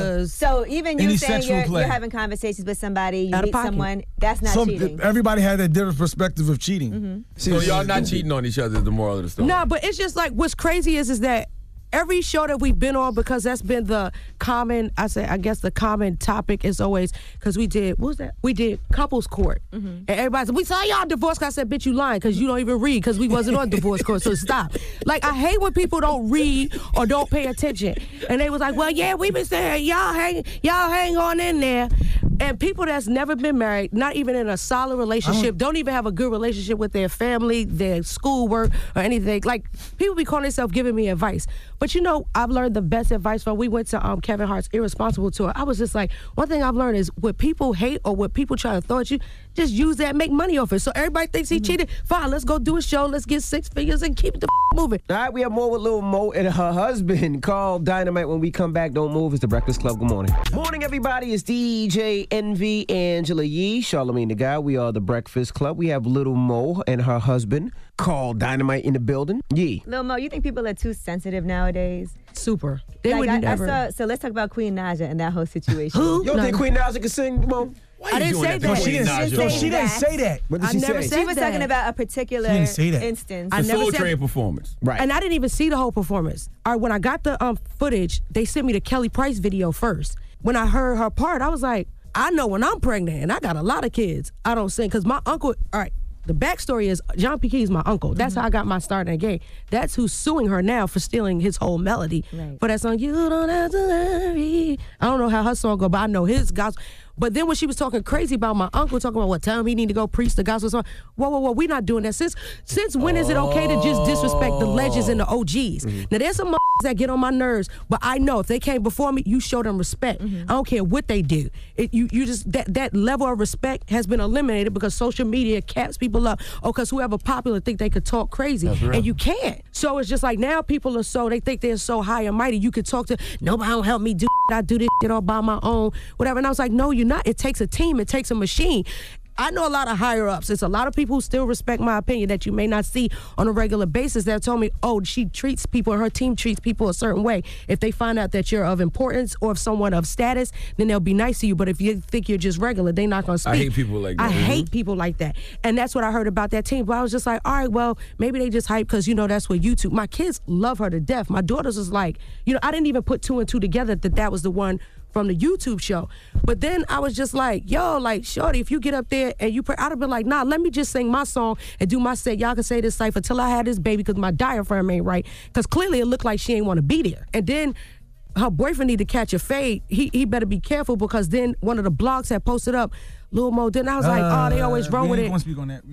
So even you saying you're having conversations with somebody, you meet someone, that's not cheating. Everybody had a different perspective of cheating. Mm-hmm. So y'all not cheating on each other is the moral of the story. Nah, but it's just like what's crazy is that every show that we've been on, because that's been the common, I guess the common topic is always, because we did couples court. Mm-hmm. And everybody said, we saw y'all divorce. I said, bitch, you lying, because you don't even read, because we wasn't on divorce court, so stop. Like, I hate when people don't read or don't pay attention. And they was like, well, yeah, we been saying, y'all hang on in there. And people that's never been married, not even in a solid relationship, don't even have a good relationship with their family, their schoolwork, or anything. Like, people be calling themselves giving me advice. But you know, I've learned the best advice from, we went to Kevin Hart's Irresponsible tour. I was just like, one thing I've learned is what people hate or what people try to throw at you, just use that and make money off it. So everybody thinks he cheated. Fine, let's go do a show. Let's get 6 figures and keep the moving. All right, we have more with Lil Mo and her husband. Call Dynamite when we come back. Don't move. It's the Breakfast Club. Good morning. Morning, everybody. It's DJ Envy, Angela Yee, Charlamagne the Guy. We are the Breakfast Club. We have Lil Mo and her husband. Call Dynamite in the building. Yee. Lil Mo, you think people are too sensitive nowadays? Super. They would never. So let's talk about Queen Naja and that whole situation. Who? You don't think Queen Naja can sing, Mo? I didn't say that. She didn't say that. What did she say? She was talking about a particular instance. The Soul Train performance. Right. And I didn't even see the whole performance. All right, when I got the footage, they sent me the Kelly Price video first. When I heard her part, I was like, I know when I'm pregnant and I got a lot of kids, I don't sing. Because my uncle, all right, the backstory is John P. Key is my uncle. That's how I got my start in the game. That's who's suing her now for stealing his whole melody. Right. For that song, You Don't Have to Worry. I don't know how her song go, but I know his gospel. But then when she was talking crazy about my uncle, talking about tell him he need to go preach the gospel song. Whoa, we not doing that. Since when is it okay to just disrespect the legends and the OGs? Now there's some that get on my nerves, but I know if they came before me, you show them respect. I don't care what they do. You just that level of respect has been eliminated because social media caps people up. Because whoever popular think they could talk crazy, and you can't. So it's just like now people are they think they're so high and mighty. You could talk to nobody don't help me do. I do this shit all by my own, whatever. And I was like, no, you're not. It takes a team. It takes a machine. I know a lot of higher ups. It's a lot of people who still respect my opinion that you may not see on a regular basis that told me, oh, she treats people, her team treats people a certain way. If they find out that you're of importance or if someone of status, then they'll be nice to you. But if you think you're just regular, they're not going to speak. I hate people like that. I hate people like that. And that's what I heard about that team. But I was just like, all right, well, maybe they just hype because, that's what YouTube. My kids love her to death. My daughters was like, I didn't even put 2 and 2 together that was the one from the YouTube show. But then I was just like, yo, like, shorty, if you get up there and you pray, I'd have been like, nah, let me just sing my song and do my set. Y'all can say this cipher till I had this baby because my diaphragm ain't right. Because clearly it looked like she ain't want to be there. And then her boyfriend need to catch a fade. He better be careful because then one of the blogs had posted up Lil Mo. Then I was like, oh, they always run with it. Don't speak on that.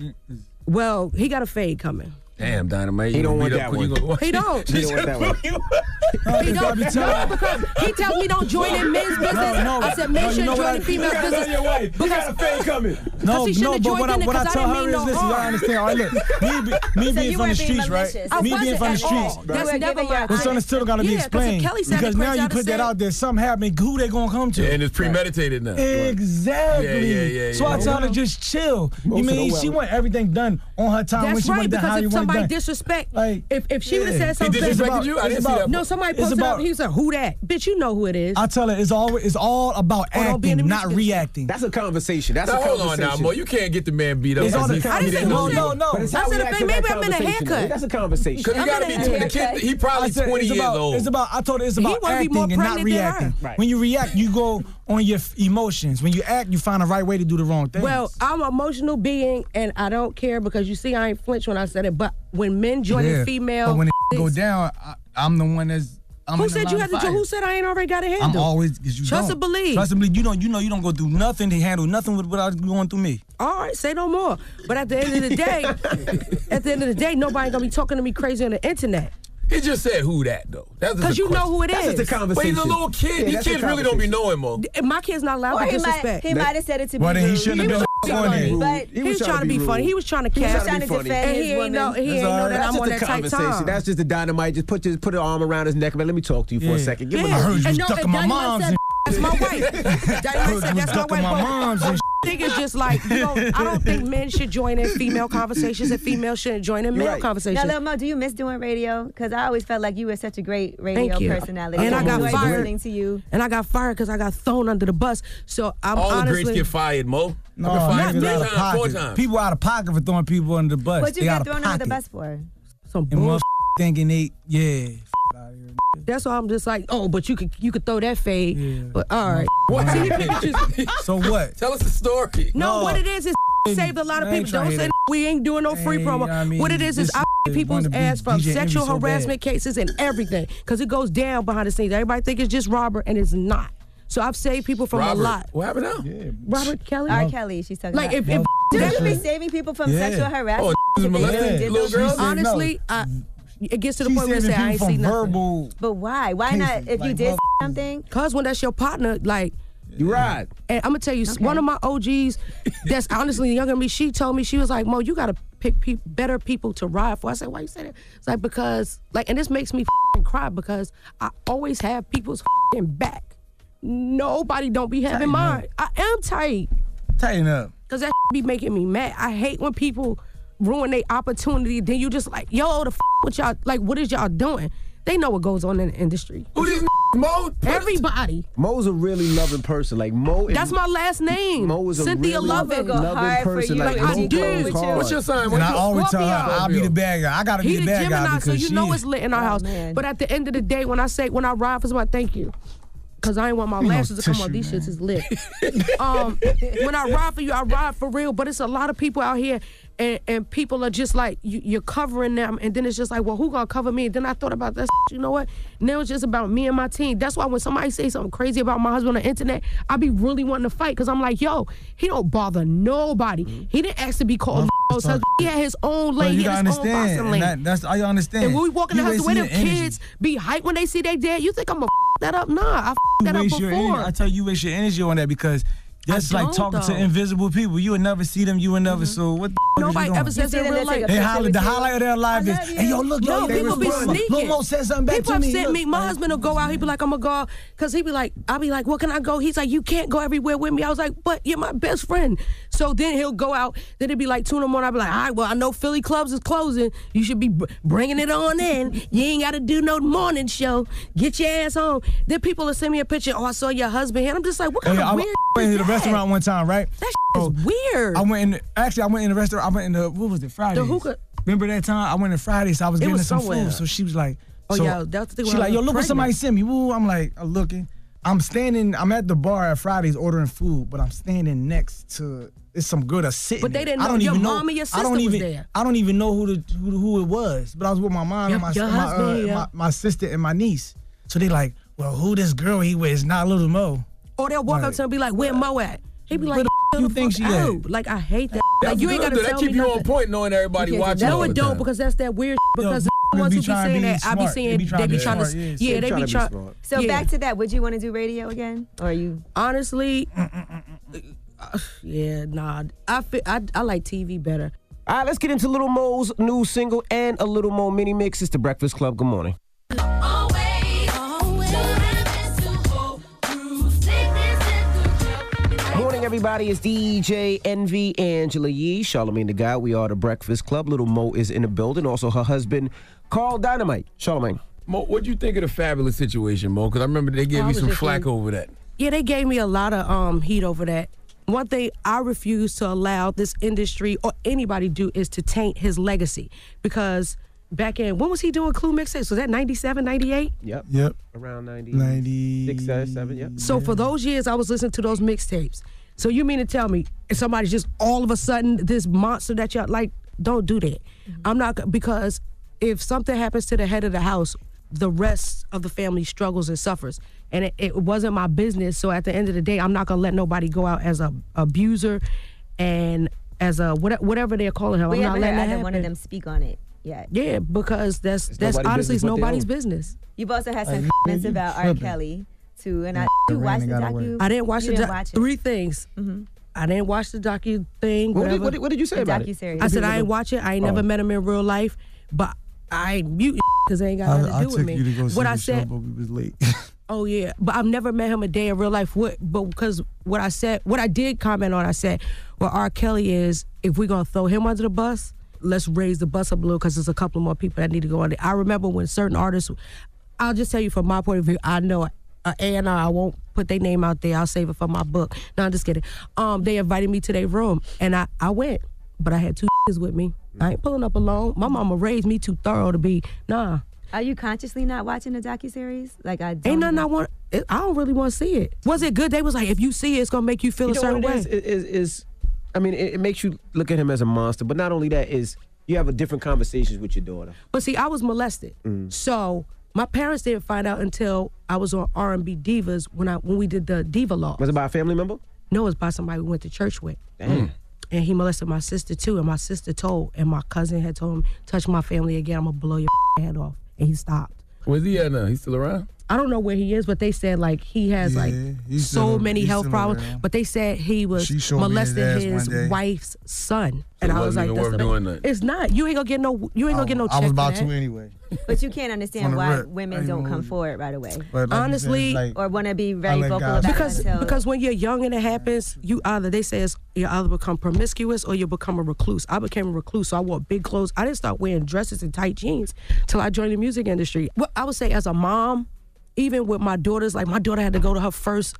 Well, he got a fade coming. Damn, Dynamite. He don't want that one. He don't. He don't want that one. He don't. No, because he tells me don't join in men's business. I said make sure you join in female business. You got a fade coming. No, but what I tell her is, listen, y'all understand. All right, look, me being from the streets, right? Me being from the streets. That's never my. But something still got to be explained. Because now you put that out there, something happened, who they going to come to? And it's premeditated now. Exactly. Yeah. So I tell her just chill. You mean she want everything done on her time when she want it done, how you want it done. Somebody disrespect. Like if she would have said something, he disrespected you. I didn't see that. No, somebody posted up. He was like, "Who that? Bitch, you know who it is." I tell her it's all about acting, not reacting. That's a conversation. Hold on now, Mo. You can't get the man beat up. No. I said maybe I'm in a haircut. That's a conversation. Because you gotta be the kid. He probably 20 years old. I told her it's about acting and not reacting. When you react, you go on your emotions. When you act, you find the right way to do the wrong thing. Well, I'm an emotional being, and I don't care because you see I ain't flinch when I said it. But when men join in female, but when it go down, I'm the one that's. Who said you had to? Who said I ain't already got a handle? I'm always because you trust and believe. Trust and believe. You don't go through nothing to handle nothing without going through me. All right, say no more. But at the end of the day, nobody gonna be talking to me crazy on the internet. He just said who that though. Because you know who it is. That's just a conversation. But he's a little kid. These kids really don't be knowing, Mo. My kid's not allowed to disrespect. He might have said it to me. Well, then he shouldn't have been. funny. But he was trying to be funny. He was trying to catch. trying to defend and his he ain't know that I'm on that tight time. That's just the Dynamite. Just put an arm around his neck and let me talk to you for a second. Give him I heard you was ducking my mom's and that's my wife. Dynamite said that's my wife. my mom's and I think it's just like, I don't think men should join in female conversations and females shouldn't join in male conversations. Now, Lil Mo, do you miss doing radio? Because I always felt like you were such a great radio Thank you. personality. And I got fired. Listening to you. And I got fired because I got thrown under the bus. So I'm all honestly... the greats get fired, Mo. No, I've been fired niggas out of 4 pocket. times. People out of pocket for throwing people under the bus. What you They get out of thrown under the pocket. bus for? Some And bullshit. thinking That's why I'm just like, but you could throw that fade. Yeah. But all right. So what? Tell us the story. No, what it is saved a lot of I ain't people. trying Don't to say hear we ain't doing no free promo. I mean, what it is I people's wanna be ass from DJ sexual Envy so harassment cases and everything. Because it goes down behind the scenes. Everybody think it's just Robert, and it's not. So I've saved people from a lot. What happened now? Yeah. Robert Kelly? R. Kelly, she's talking Like, about. if Should you be saving people from sexual harassment? Oh, if they molesting actually did little those girls? things? Honestly, it gets to the point where you say, I ain't from seen nothing. verbal. But why? Why not? If you did something? Because when that's your partner, like, you right. And I'm gonna tell you, one of my OGs that's honestly younger than me, she told me, she was like, Mo, you gotta pick better people to ride for. I said, why you say that? It's like, because, like, and this makes me cry because I always have people's back. Nobody don't be having mine. I am tight. Tighten up. Because that be making me mad. I hate when people ruin their opportunity, then you just like, yo, what y'all, like, what is y'all doing? They know what goes on in the industry. Who this Mo? Everybody. Mo's a really loving person. Like Mo. That's my last name. Mo is a Cynthia really Lovin. loving person. Like I Mo do. goes hard. What's your sign? And I always tell her, I'll be the bad guy. I gotta be He the the bad guy Gemini, because so you know she it's lit in our house. Man. But at the end of the day, when I ride for somebody, thank you. Because I ain't want my lashes to come on. These shits is lit. When I ride for you, I ride for real. But it's a lot of people out here, and people are just like, you're covering them. And then it's just like, well, who gonna cover me? And then I thought about that, you know what? Now it's just about me and my team. That's why when somebody say something crazy about my husband on the internet, I be really wanting to fight. Because I'm like, yo, he don't bother nobody. He didn't ask to be called so he had his own lane. He had his own boxing lane. That's all you understand. And when we walk in the house, the way them kids be hyped when they see they dad, you think I'm gonna that up? Nah, I that up before. I tell you, waste your energy on that because that's like talking to invisible people. You would never see them. You would never. So what the fuck Nobody is you ever says doing? in real life. They holler. The highlight of their life is, hey, yo, look, No, yo, people be sneaking. Lil Mo said something back people to me. have sent Look, me. My husband will go out. He be like, I'm gonna go, cause he be like, I'll be like, well, can I go? He's like, you can't go everywhere with me. I was like, but you're my best friend. So then he'll go out. Then it'd be like 2 in the morning. I'll be like, all right, well, I know Philly clubs is closing. You should be bringing it on in. You ain't gotta do no morning show. Get your ass home. Then people will send me a picture. Oh, I saw your husband here. I'm just like, what kind of weird? I went to the restaurant one time, right? That is weird. I went in the restaurant. I went in the, what was it, Fridays? The hookah. Remember that time? I went in Fridays, so I was getting her some food. So she was like, oh, yeah, that's the thing. She's like, yo, look what somebody sent me. Woo, I'm like, I'm looking. I'm at the bar at Fridays ordering food, but I'm standing next to, it's some girl that's sitting But they there. didn't know your mom and your sister was there. I don't even know who it was, but I was with my mom and my sister and my niece. So they like, well, who this girl he with is not Little Mo. Or they'll walk up to him and be like, where Mo at? He be like, you think she at? Like, I hate that. That's Like, you ain't good, gotta though. tell That me keep you nothing. on point knowing everybody watching all No, the it don't, time. because that's that weird because the ones who be saying that, I be saying they be trying to, yeah, they be trying. So back to that, would you want to do radio again? Or are you? Honestly, yeah, nah. I like TV better. All right, let's get into Little Mo's new single and a Little Mo mini mix. It's the Breakfast Club. Good morning. Morning, everybody. It's DJ Envy, Angela Yee, Charlamagne the Guy. We are the Breakfast Club. Little Mo is in the building. Also, her husband, Carl Dynamite. Charlamagne. Mo, what'd you think of the Fabulous situation, Mo? Because I remember they gave you some flack over that. Yeah, they gave me a lot of heat over that. One thing I refuse to allow this industry or anybody do is to taint his legacy. Because back in, when was he doing Clue mixtapes? Was that 97, 98? Yep. Around 96, 7, yep. So for those years, I was listening to those mixtapes. So you mean to tell me if somebody's just all of a sudden this monster that y'all like, don't do that. I'm not, because if something happens to the head of the house, the rest of the family struggles and suffers. And it wasn't my business. So at the end of the day, I'm not going to let nobody go out as a abuser and as a whatever they're calling him. We I'm not haven't letting heard that either happen. one of them speak on it yet. Yeah, because that's honestly it's nobody's business. You've also had some comments about R. Kelly too, and I watched the docu. I didn't watch it. 3 things. I didn't watch the docu thing. What did you say about it? Docuseries. I said I ain't watch it. I ain't never met him in real life, but I mute because they ain't got nothing to do with me. I took you to go see what the I said, show, but we was late. Oh yeah, but I've never met him a day in real life. But because what I did comment on, I said, well, R. Kelly is, if we're gonna throw him under the bus, let's raise the bus up a little because there's a couple more people that need to go on it. I remember when certain artists, I'll just tell you from my point of view, I know A&R, I won't put their name out there. I'll save it for my book. No, I'm just kidding. They invited me to their room, and I went, but I had 2 with me. I ain't pulling up alone. My mama raised me too thorough to be, nah. Are you consciously not watching the docuseries? Like I don't. Ain't nothing I want. I don't really want to see it. Was it good? They was like, if you see it, it's gonna make you feel a certain way. I mean, it makes you look at him as a monster. But not only that, is you have a different conversations with your daughter. But see, I was molested, so my parents didn't find out until I was on R&B Divas when we did the Diva Law. Was it by a family member? No, it was by somebody we went to church with. Damn. And he molested my sister too, and my sister told, and my cousin had told him, touch my family again, I'm gonna blow your head off. And he stopped. Where's he at now? He's still around? I don't know where he is, but they said like he has so many health problems. Around. But they said he was molesting his wife's son. So and I was like, worth doing that. It's not. You ain't gonna get no check. I was about to anyway. But you can't understand why women don't come forward right away. But like honestly, or want to be very vocal about it. Because when you're young and it happens, you either become promiscuous or you become a recluse. I became a recluse, so I wore big clothes. I didn't start wearing dresses and tight jeans till I joined the music industry. Well, I would say as a mom, even with my daughters, like my daughter had to go to her first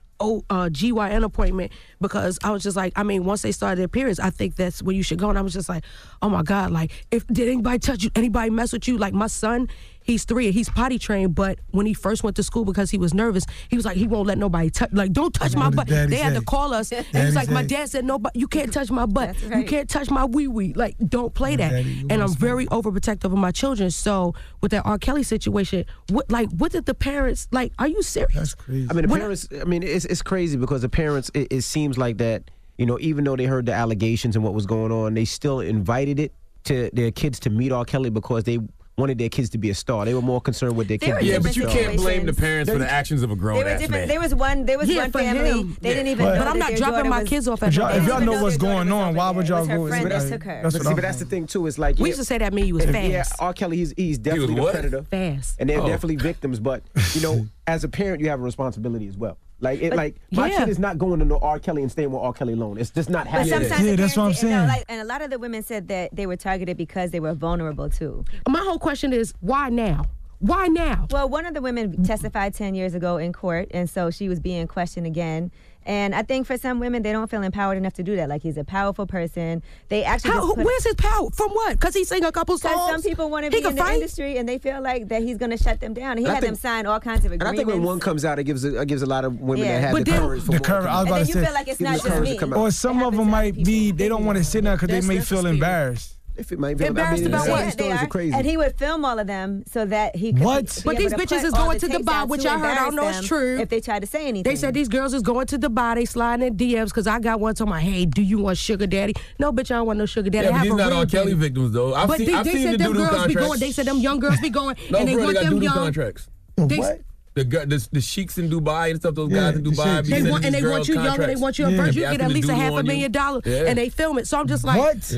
GYN appointment because I was just like, I mean, once they started their periods, I think that's where you should go. And I was just like, oh my God, like, did anybody touch you? Anybody mess with you? Like my son, he's 3 and he's potty trained, but when he first went to school because he was nervous, he was like, he won't let nobody touch, like, don't touch my butt. They had to call us. And he was like, my dad said, nobody, you can't touch my butt. Right. You can't touch my wee-wee. Like, don't play that. And I'm very overprotective of my children. So with that R. Kelly situation, what did the parents, like, are you serious? That's crazy. I mean, the parents, it's crazy because the parents, it seems like that, you know, even though they heard the allegations and what was going on, they still invited it to their kids to meet R. Kelly because they wanted their kids to be a star. They were more concerned with their kids. Yeah, but you can't blame the parents for the actions of a grown-ass man. There was one family, they didn't even know. But I'm not dropping my kids off at If y'all know what's going on, why would y'all go? Her friend took her. But that's the thing, too. It's like, we used to say that mean you was fast. Yeah, R. Kelly, he's definitely the predator. Fast. And they're definitely victims. But, you know, as a parent, you have a responsibility as well. My kid is not going to know R. Kelly and staying with R. Kelly alone. It's just not happening. Yeah, that's what I'm saying. And a lot of the women said that they were targeted because they were vulnerable too. My whole question is, why now? Why now? Well, one of the women testified 10 years ago in court, and so she was being questioned again. And I think for some women, they don't feel empowered enough to do that. Like, he's a powerful person. They actually where's his power? From what? Because he sang a couple songs? Because some people want to be in the industry, and they feel like that he's going to shut them down. He had them sign all kinds of agreements. And I think when one comes out, it gives a lot of women that have the courage. The courage. I was about to say. You feel like it's not just me. Or some of them might be, they don't want to sit down because they may feel embarrassed. If it might be embarrassed about what? Stories are crazy. And he would film all of them so that he could. What? But these bitches is going to Dubai, which I heard. I don't know it's true. If they try to say anything, they said these girls is going to Dubai. They sliding in DMs because I got one talking about, hey, do you want sugar daddy? No, bitch, I don't want no sugar daddy. Yeah, but these not R. Kelly victims though. I've seen the doo-doo contracts. They said them young girls be going, no, and they want them young contracts. What? The sheiks in Dubai and stuff, those guys in Dubai. They want you young and they want you a virgin. You get at least $500,000 and they film it. So I'm just like,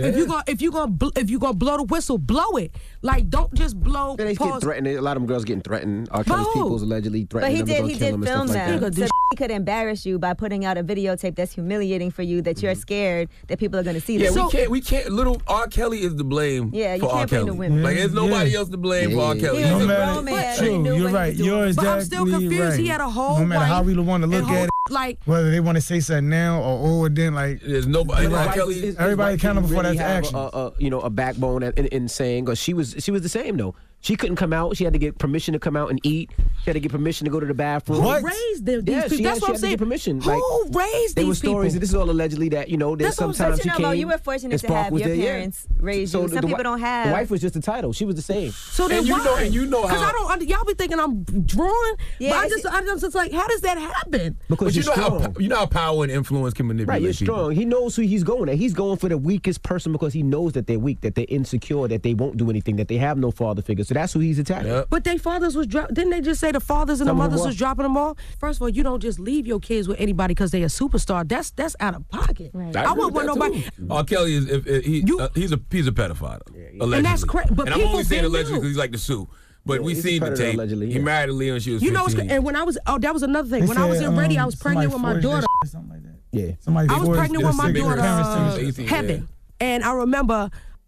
if you gonna blow the whistle, blow it. Like, don't just blow. They get threatened. A lot of them girls getting threatened. R. Kelly's people's allegedly threatening them. But he did film them. So he could embarrass you by putting out a videotape that's humiliating for you, that you're scared that people are going to see. Yeah, we can't. Little R. Kelly is to blame. Yeah, you for can't R. Kelly. blame the women. Like, there's nobody else to blame for R. Kelly. He was a grown man. True, you're right. You're exactly right. I'm still confused. He had a whole no matter how we want to look at it, like whether they want to say something now or then, like there's nobody. Everybody accountable for that action. A backbone in saying, or she was the same though. She couldn't come out. She had to get permission to come out and eat. She had to get permission to go to the bathroom. Who raised these people? That's what I'm saying. Permission. Who raised these people? There were stories, and this is all allegedly that, there's sometimes she came. You were fortunate to have your parents raise you. Some people don't have. The wife was just a title. She was the same. So then why? You know how. Because I don't. Y'all be thinking I'm drawing. Yeah. But I'm just like, how does that happen? Because you know how power and influence can manipulate. Right, you're strong. He knows who he's going at. He's going for the weakest person because he knows that they're weak, that they're insecure, that they won't do anything, that they have no father figure. So So that's who he's attacking. Yep. But they fathers was didn't they just say the fathers and the mothers was dropping them off? First of all, you don't just leave your kids with anybody because they're a superstar. That's out of pocket. Right. I wouldn't want nobody. R. Kelly is he's a pedophile, allegedly. And that's crazy. But and people I'm only saying been allegedly new. because he's like to sue. But we he's seen a the predator, tape. allegedly, He married Aaliyah when she was 15. You know, that was another thing. They When I was said, in radio, I was pregnant with my somebody forged daughter. that shit, something like that. Yeah. Somebody I was forged pregnant their with my signature. daughter, Parents too. Heaven. And I remember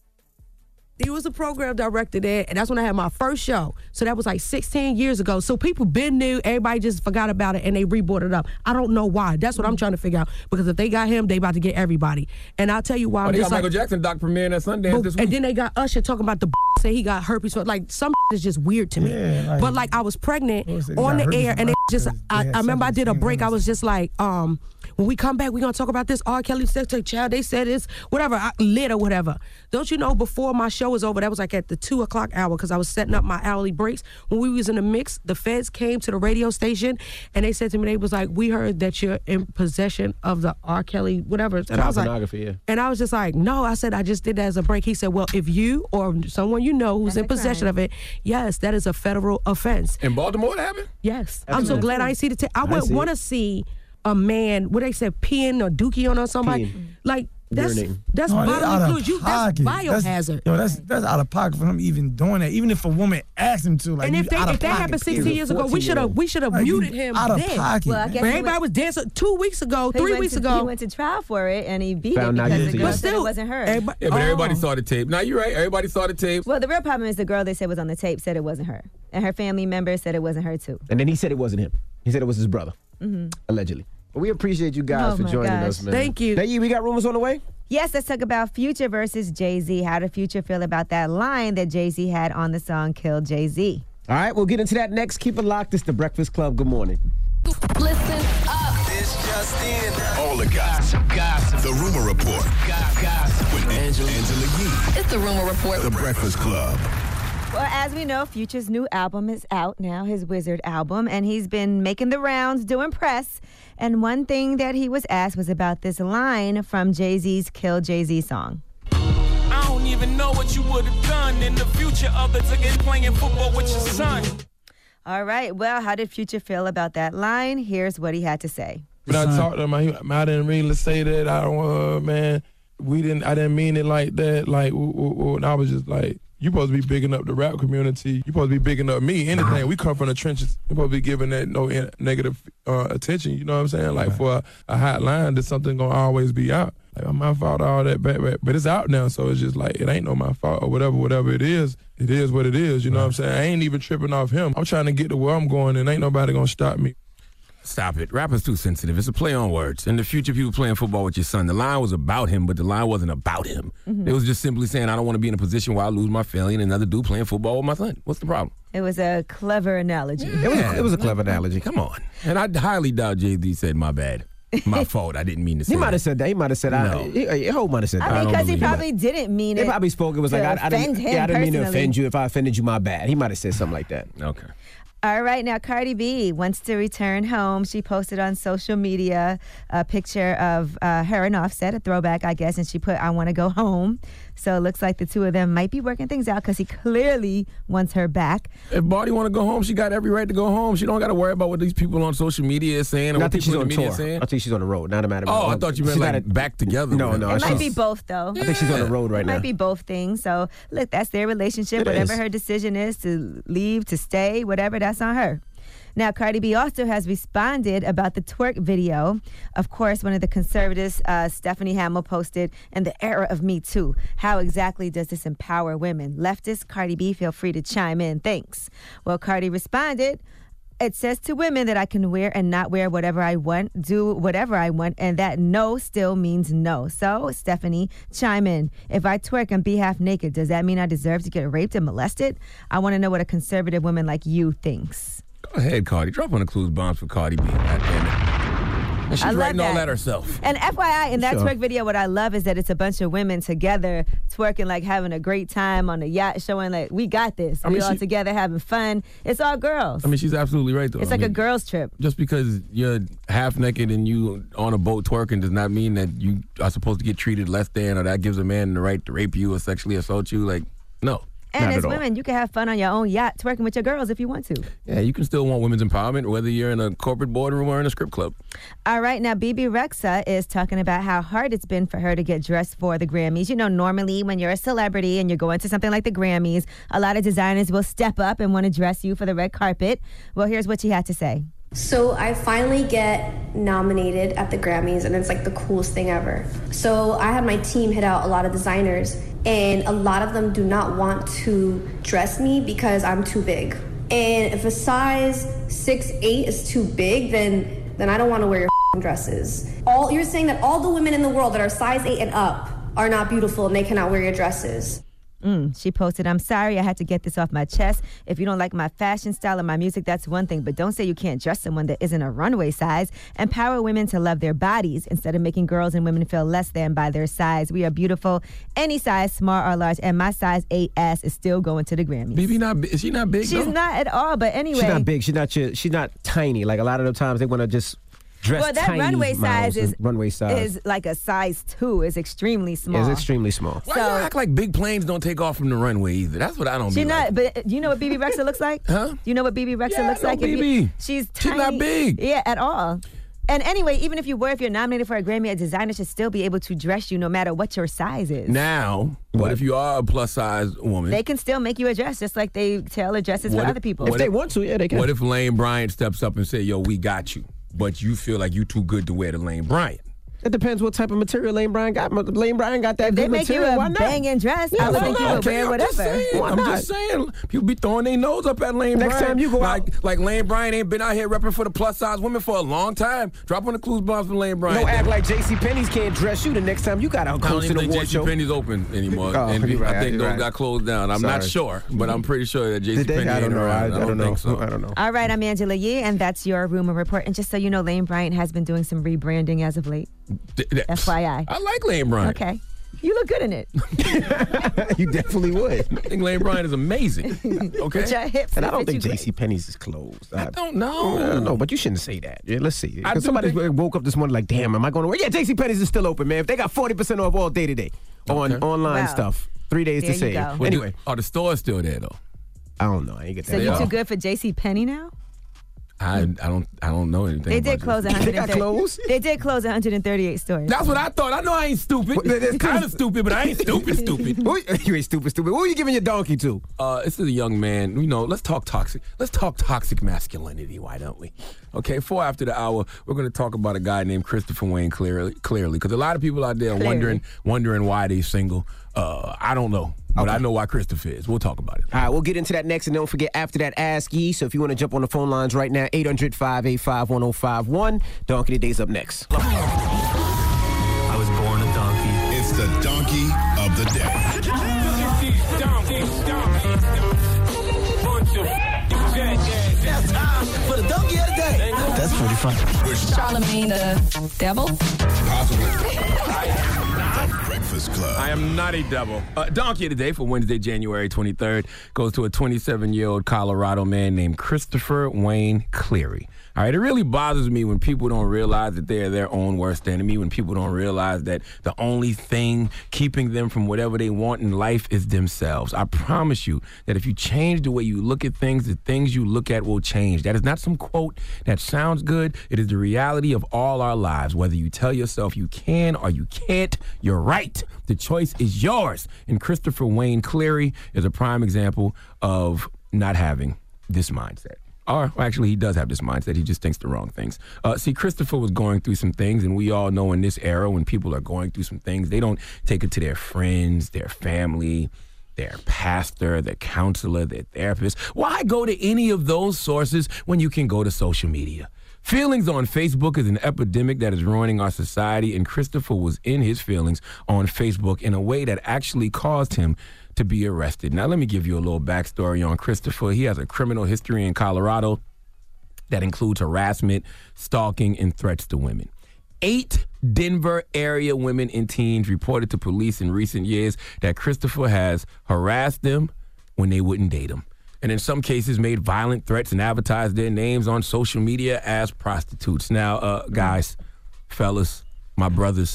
there was a program director there, and that's when I had my first show. So that was like 16 years ago. So people been new, everybody just forgot about it, and they rebought it up. I don't know why. That's what I'm trying to figure out. Because if they got him, they about to get everybody. And I'll tell you why. They got Michael Jackson doc premiering at Sundance this week. And then they got Usher talking about the say he got herpes. So like some is just weird to me. Yeah, but like I was pregnant on the air, and it just I remember I did a break. I was just like, when we come back, we're gonna talk about this R. Kelly sex tape child. They said it's whatever, lit or whatever. Don't you know? Before my show was over, that was like at the 2:00 hour because I was setting up my hourly breaks. When we was in the mix, the feds came to the radio station and they said to me, they was like, "We heard that you're in possession of the R. Kelly whatever." And I was like, and I was just like, "No," I said, "I just did that as a break." He said, "Well, if you or someone you know who's in possession of it, yes, that is a federal offense." In Baltimore, that happened? Yes. I'm so glad I didn't see the tape. I wouldn't want to see a man, what they said, peeing or dookie on somebody. Like, that's bodily fluid. That's biohazard. That's out of pocket for him even doing that. Even if a woman asked him to, like, and if that happened 16 years ago, we should have muted him out of then. pocket. Well, I guess everybody was dancing 2 weeks ago, 3 weeks ago. He went to trial for it and he beat Found it out because the guilty. girl But said it wasn't her. Yeah, but everybody saw the tape. Now you're right. Everybody saw the tape. Well, the real problem is the girl they said was on the tape said it wasn't her, and her family members said it wasn't her too. And then he said it wasn't him. He said it was his brother, allegedly. But we appreciate you guys for joining us, man. Thank you. Hey, we got rumors on the way? Yes, let's talk about Future versus Jay-Z. How did Future feel about that line that Jay-Z had on the song Kill Jay-Z? All right, we'll get into that next. Keep it locked. It's The Breakfast Club. Good morning. Listen up. This just in. All the gossip. The Rumor Report. Gossip. With Angela Yee. It's The Rumor Report. The Breakfast Club. Well, as we know, Future's new album is out now, his Wizard album, and he's been making the rounds, doing press. And one thing that he was asked was about this line from Jay-Z's Kill Jay-Z song. I don't even know what you would have done in the future other than playing football with your son. All right, well, how did Future feel about that line? Here's what he had to say. When I talked to him, I didn't really say that. I didn't mean it like that. Like, I was just like, you supposed to be bigging up the rap community. You supposed to be bigging up me. Anything. We come from the trenches. You supposed to be giving that no negative attention. You know what I'm saying? Like for a hot line, there's something gonna always be out. Like my fault, all that, but it's out now. So it's just like it ain't no my fault or whatever it is. It is what it is. You know what I'm saying? I ain't even tripping off him. I'm trying to get to where I'm going, and ain't nobody gonna stop me. Stop it. Rappers too sensitive. It's a play on words. In the future, people playing football with your son. The line was about him, but the line wasn't about him. It was just simply saying, I don't want to be in a position where I lose my family and another dude playing football with my son. What's the problem? It was a clever analogy. It was a clever analogy. Come on. And I highly doubt Jay-Z said, my bad. My fault. I didn't mean to say He might have said that. He might have said that. Hope might have said that. I mean, because he probably didn't mean it. They probably spoke. It was like, I didn't mean to offend you. If I offended you, my bad. He might have said something like that. Okay. All right, now Cardi B wants to return home. She posted on social media a picture of her and Offset, a throwback, I guess, and she put, I want to go home. So it looks like the two of them might be working things out because he clearly wants her back. If Barty want to go home, she got every right to go home. She don't got to worry about what these people on social media is saying. Or I think she's on tour. I think she's on the road. Not a matter of I thought you meant like back together. No. It might be both, though. I think she's on the road right It now. might be both things. So, look, that's their relationship. It Whatever is. her decision is to leave, to stay, whatever, that's on her. Now, Cardi B also has responded about the twerk video. Of course, one of the conservatives, Stephanie Hamill, posted, in the era of Me Too, how exactly does this empower women? Leftist Cardi B, feel free to chime in. Thanks. Well, Cardi responded, it says to women that I can wear and not wear whatever I want, do whatever I want, and that no still means no. So, Stephanie, chime in. If I twerk and be half naked, does that mean I deserve to get raped and molested? I want to know what a conservative woman like you thinks. Go ahead, Cardi. Drop on the clues bombs for Cardi B. And she's I love writing all that. that herself. And FYI, in that Sure. twerk video, what I love is that it's a bunch of women together twerking, like having a great time on the yacht, showing like, we got this. I mean, We all she- together having fun. It's all girls. I mean, she's absolutely right, though. It's I like a mean, girls' trip. Just because you're half naked and you on a boat twerking does not mean that you are supposed to get treated less than, or that gives a man the right to rape you or sexually assault you. Like, no. And Not as at all. women, you can have fun on your own yacht twerking with your girls if you want to. Yeah, you can still want women's empowerment, whether you're in a corporate boardroom or in a strip club. All right, now BB Rexa is talking about how hard it's been for her to get dressed for the Grammys. You know, normally when you're a celebrity and you're going to something like the Grammys, a lot of designers will step up and want to dress you for the red carpet. Well, here's what she had to say. So I finally get nominated at the Grammys, and it's like the coolest thing ever. So I had my team hit out a lot of designers, and a lot of them do not want to dress me because I'm too big. And if a size 6'8" is too big, then I don't want to wear your dresses. You're saying that all the women in the world that are size 8 and up are not beautiful and they cannot wear your dresses. She posted, I'm sorry, I had to get this off my chest. If you don't like my fashion style or my music, that's one thing. But don't say you can't dress someone that isn't a runway size. Empower women to love their bodies instead of making girls and women feel less than by their size. We are beautiful, any size, small or large. And my size 8 ass is still going to the Grammys. BB is she not big? She's not at all. But anyway, She's not big. She's not tiny. Like a lot of the times they want to just dress well, that tiny runway models size is is like a size 2. It's extremely small. It's extremely small. Why you act like big planes don't take off from the runway either? That's what I don't. She's not. like. But do you know what BB Rexa looks like? Huh? Do you know what BB Rexa Yeah, looks no, like? BB. She's tiny. She's not big. Yeah, at all. And anyway, even if you're nominated for a Grammy, a designer should still be able to dress you no matter what your size is. Now, what if you are a plus size woman? They can still make you a dress just like they tailor dresses for other people. If they want to, yeah, they can. What if Lane Bryant steps up and say, yo, we got you, but you feel like you too good to wear the Lane Bryant? It depends what type of material Lane Bryant got. Lane Bryant got that If they good make you material. a Why not? banging dress, Yeah, I would why think you not? would wear whatever. I'm just saying. People be throwing their nose up at Lane Next Bryant. time you go like Lane Bryant ain't been out here repping for the plus size women for a long time. Drop on the clues bombs from Lane Bryant. Don't act like JCPenney's can't dress you the next time you got to I don't host an even think award show. JCPenney's open anymore. Oh, and you're right, I think you're those right. got closed down. I'm not Sorry. sure, but I'm pretty sure that Did they? JCPenney I ain't don't know. around. I don't know. think so. I don't know. All right, I'm Angela Yee, and that's your rumor report. And just so you know, Lane Bryant has been doing some rebranding as of late. FYI. I like Lane Bryant. Okay. You look good in it. You definitely would. I think Lane Bryant is amazing. Okay. With your hips. And I don't fit think you great. JCPenney's is closed. I don't know. I don't know, but you shouldn't say that. Yeah, let's see. I Because do somebody think- woke up this morning like, damn, am I going to work? Yeah, JCPenney's is still open, man. If they got 40% off all day today on online Wow. stuff. 3 days There to you save. go. Well, Anyway, are the stores still there though? I don't know. I ain't get that. So you are. too good for J.C. Penney now? I don't know anything. They about did close this. 130. They did close 138 stores. That's what I thought. I know I ain't stupid. Kind of stupid, but I ain't stupid. You ain't stupid. Who are you giving your donkey to? This is a young man. You know, let's talk toxic. Let's talk toxic masculinity. Why don't we? Okay, 4 after the hour, we're going to talk about a guy named Christopher Wayne clearly, because a lot of people out there are wondering why they're single. I don't know, but I know why Christopher is. We'll talk about it. All right, we'll get into that next. And don't forget, after that, Ask Yee. So if you want to jump on the phone lines right now, 800-585-1051. Donkey Today's up next. I was born a donkey. It's the donkey of the day. That's time for the donkey of the day. That's pretty funny. Charlemagne the devil? Breakfast Club. I am not a devil. Donkey of the day for Wednesday, January 23rd goes to a 27-year-old Colorado man named Christopher Wayne Cleary. All right, it really bothers me when people don't realize that they're their own worst enemy, when people don't realize that the only thing keeping them from whatever they want in life is themselves. I promise you that if you change the way you look at things, the things you look at will change. That is not some quote that sounds good. It is the reality of all our lives. Whether you tell yourself you can or you can't, you're right. The choice is yours. And Christopher Wayne Cleary is a prime example of not having this mindset. Or actually, he does have this mindset. He just thinks the wrong things. See, Christopher was going through some things, and we all know in this era when people are going through some things, they don't take it to their friends, their family, their pastor, their counselor, their therapist. Why go to any of those sources when you can go to social media? Feelings on Facebook is an epidemic that is ruining our society, and Christopher was in his feelings on Facebook in a way that actually caused him to be arrested. Now, let me give you a little backstory on Christopher. He has a criminal history in Colorado that includes harassment, stalking, and threats to women. 8 Denver area women and teens reported to police in recent years that Christopher has harassed them when they wouldn't date him, and in some cases made violent threats and advertised their names on social media as prostitutes. Now, guys, fellas, my brothers,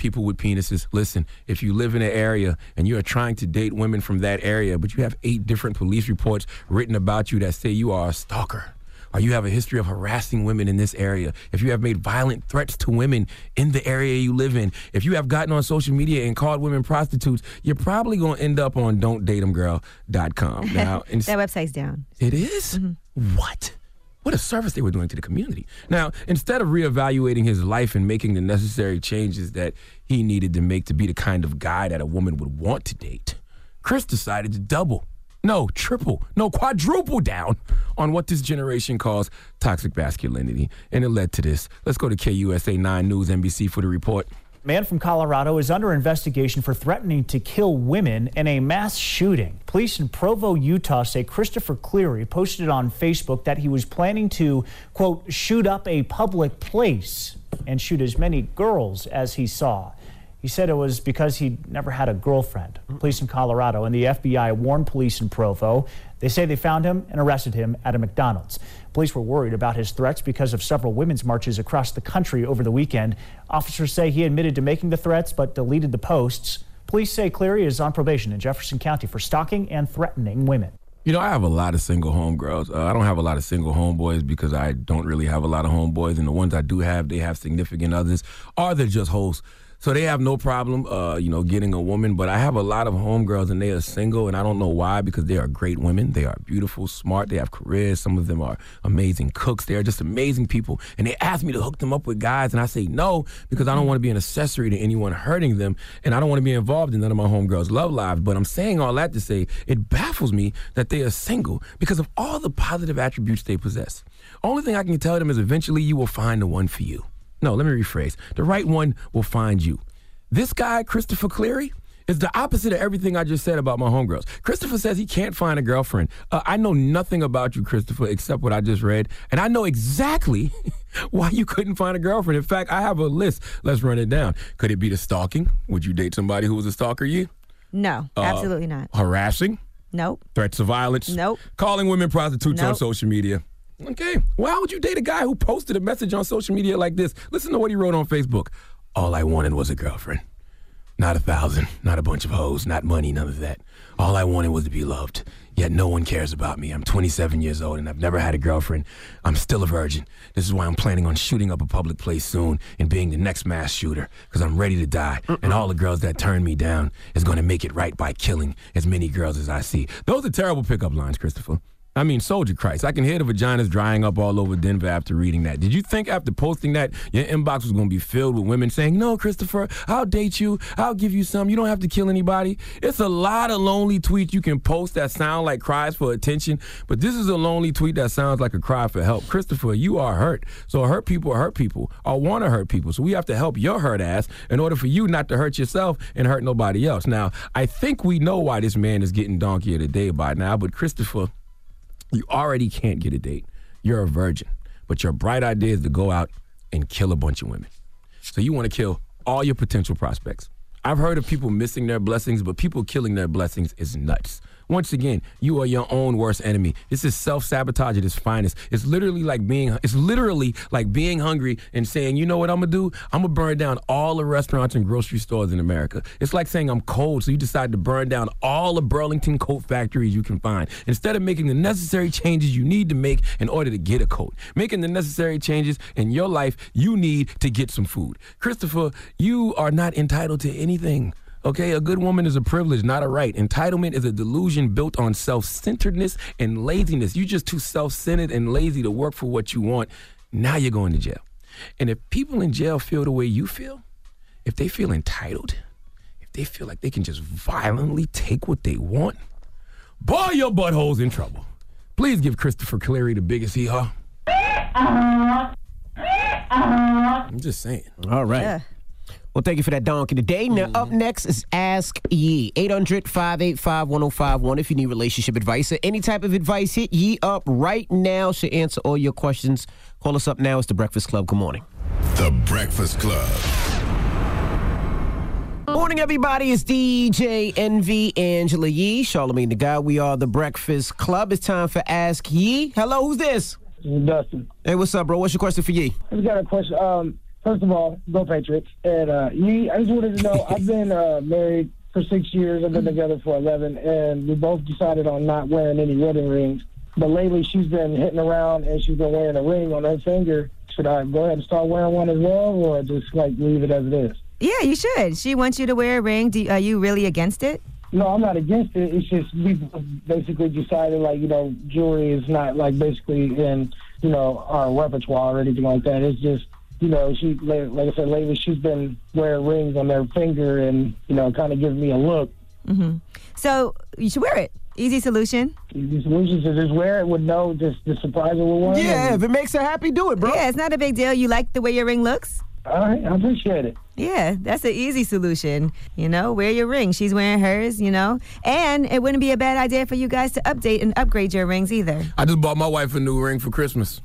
people with penises, listen, if you live in an area and you are trying to date women from that area, but you have 8 different police reports written about you that say you are a stalker, or you have a history of harassing women in this area, if you have made violent threats to women in the area you live in, if you have gotten on social media and called women prostitutes, you're probably going to end up on don'tdateemgirl.com. Now, that website's down. It is? Mm-hmm. What a service they were doing to the community. Now, instead of reevaluating his life and making the necessary changes that he needed to make to be the kind of guy that a woman would want to date, Chris decided to triple, quadruple down on what this generation calls toxic masculinity. And it led to this. Let's go to KUSA 9 News NBC for the report. Man from Colorado is under investigation for threatening to kill women in a mass shooting. Police in Provo, Utah say Christopher Cleary posted on Facebook that he was planning to, quote, shoot up a public place and shoot as many girls as he saw. He said it was because he'd never had a girlfriend. Police in Colorado and the FBI warned police in Provo. They say they found him and arrested him at a McDonald's. Police were worried about his threats because of several women's marches across the country over the weekend. Officers say he admitted to making the threats but deleted the posts. Police say Cleary is on probation in Jefferson County for stalking and threatening women. You know, I have a lot of single homegirls. I don't have a lot of single homeboys because I don't really have a lot of homeboys. And the ones I do have, they have significant others, or they're just hoes. So they have no problem, getting a woman. But I have a lot of homegirls, and they are single, and I don't know why, because they are great women. They are beautiful, smart. They have careers. Some of them are amazing cooks. They are just amazing people. And they ask me to hook them up with guys, and I say no, because I don't want to be an accessory to anyone hurting them, and I don't want to be involved in none of my homegirls' love lives. But I'm saying all that to say it baffles me that they are single because of all the positive attributes they possess. Only thing I can tell them is eventually you will find the one for you. No, let me rephrase. The right one will find you. This guy, Christopher Cleary, is the opposite of everything I just said about my homegirls. Christopher says he can't find a girlfriend. I know nothing about you, Christopher, except what I just read, and I know exactly why you couldn't find a girlfriend. In fact, I have a list. Let's run it down. Could it be the stalking? Would you date somebody who was a stalker, you? No, absolutely not. Harassing? Nope. Threats of violence? Nope. Calling women prostitutes on social media? Okay. Well, how would you date a guy who posted a message on social media like this? Listen to what he wrote on Facebook. All I wanted was a girlfriend. Not 1,000, not a bunch of hoes, not money, none of that. All I wanted was to be loved. Yet no one cares about me. I'm 27 years old and I've never had a girlfriend. I'm still a virgin. This is why I'm planning on shooting up a public place soon and being the next mass shooter, because I'm ready to die. And all the girls that turn me down is going to make it right by killing as many girls as I see. Those are terrible pickup lines, Christopher. I mean, soldier Christ. I can hear the vaginas drying up all over Denver after reading that. Did you think after posting that, your inbox was going to be filled with women saying, no, Christopher, I'll date you. I'll give you some. You don't have to kill anybody. It's a lot of lonely tweets you can post that sound like cries for attention, but this is a lonely tweet that sounds like a cry for help. Christopher, you are hurt. So hurt people or want to hurt people. So we have to help your hurt ass in order for you not to hurt yourself and hurt nobody else. Now, I think we know why this man is getting donkey of the day by now, but Christopher, you already can't get a date. You're a virgin. But your bright idea is to go out and kill a bunch of women. So you want to kill all your potential prospects. I've heard of people missing their blessings, but people killing their blessings is nuts. Once again, you are your own worst enemy. This is self-sabotage at its finest. It's literally like being hungry and saying, you know what I'm going to do? I'm going to burn down all the restaurants and grocery stores in America. It's like saying I'm cold, so you decide to burn down all the Burlington coat factories you can find, instead of making the necessary changes you need to make in order to get a coat. Making the necessary changes in your life you need to get some food. Christopher, you are not entitled to anything. Okay, a good woman is a privilege, not a right. Entitlement is a delusion built on self-centeredness and laziness. You're just too self-centered and lazy to work for what you want. Now you're going to jail. And if people in jail feel the way you feel, if they feel entitled, if they feel like they can just violently take what they want, boy, your butthole's in trouble. Please give Christopher Cleary the biggest hee-haw. I'm just saying. All right. Yeah. Well, thank you for that donkey today. Now, up next is Ask Yee. 800-585-1051 if you need relationship advice or any type of advice. Hit Yee up right now. She'll answer all your questions. Call us up now. It's The Breakfast Club. Good morning. The Breakfast Club. Morning, everybody. It's DJ Envy, Angela Yee, Charlamagne the God. We are The Breakfast Club. It's time for Ask Yee. Hello, who's this? This is Dustin. Hey, what's up, bro? What's your question for Yee? I just got a question. First of all, go Patriots. And Yee, I just wanted to know, I've been married for 6 years. I've been together for 11, and we both decided on not wearing any wedding rings. But lately, she's been hitting around, and she's been wearing a ring on her finger. Should I go ahead and start wearing one as well, or just, like, leave it as it is? Yeah, you should. She wants you to wear a ring. Are you really against it? No, I'm not against it. It's just we basically decided, like, you know, jewelry is not, like, basically in, you know, our repertoire or anything like that. It's just, you know, she, like I said, lately she's been wearing rings on her finger and, you know, kind of gives me a look. Mm-hmm. So you should wear it. Easy solution. Easy solution to just wear it with no, just surprise her with one. Yeah, if it makes her happy, do it, bro. Yeah, it's not a big deal. You like the way your ring looks? All right, I appreciate it. Yeah, that's an easy solution. You know, wear your ring. She's wearing hers, you know. And it wouldn't be a bad idea for you guys to update and upgrade your rings either. I just bought my wife a new ring for Christmas.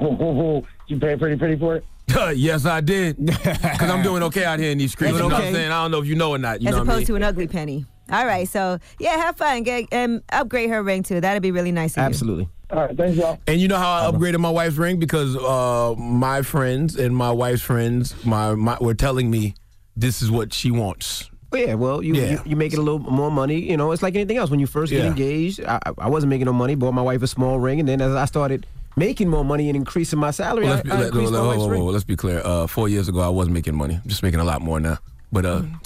You pay pretty penny for it? Yes, I did. Because I'm doing okay out here in these streets. You know what I'm saying? I don't know if you know or not. You know As what I mean? opposed to an ugly penny. All right, so, yeah, have fun. Get upgrade her ring, too. That'd be really nice of you. Absolutely. All right, thanks, y'all. And you know how I upgraded my wife's ring? Because my friends and my wife's friends were telling me this is what she wants. Oh, yeah, well, you make it a little more money. You know, it's like anything else. When you first get engaged, I wasn't making no money, bought my wife a small ring, and then as I started making more money and increasing my salary, I increased my wife's ring. Let's be clear. 4 years ago, I wasn't making money. I'm just making a lot more now. But and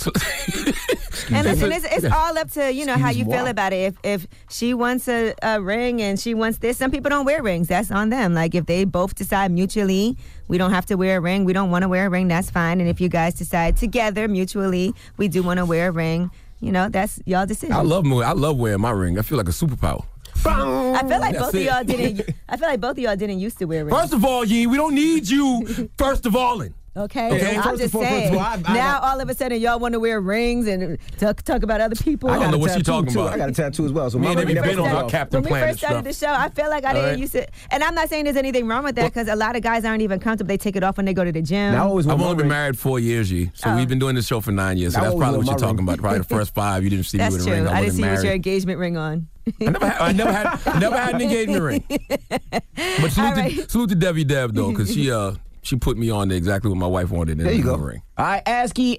listen, it's all up to, you know, how you feel about it. If she wants a ring and she wants this, some people don't wear rings. That's on them. Like, if they both decide mutually, we don't have to wear a ring, we don't want to wear a ring, that's fine. And if you guys decide together mutually, we do want to wear a ring, you know, that's y'all decision. I love wearing my ring. I feel like a superpower. I feel like both of y'all didn't. I feel like both of y'all didn't used to wear rings. First of all, Yee, we don't need you. First of all, Okay, I'm just saying. Now all of a sudden y'all want to wear rings and talk about other people. I don't know what she's talking about. I got a tattoo as well. So me and Evie been on our Captain Planet. When we first started the show, I felt like I didn't used to. And I'm not saying there's anything wrong with that because a lot of guys aren't even comfortable. They take it off when they go to the gym. I've only been married 4 years, Yee. So we've been doing this show for 9 years. So that's probably what you're talking about. Probably the first 5 you didn't see me with a ring. I didn't see you with your engagement ring on. I never had an engagement ring. But salute to Debbie Deb though, because she put me on to exactly what my wife wanted. There you go. Ring. All right, ask Yee,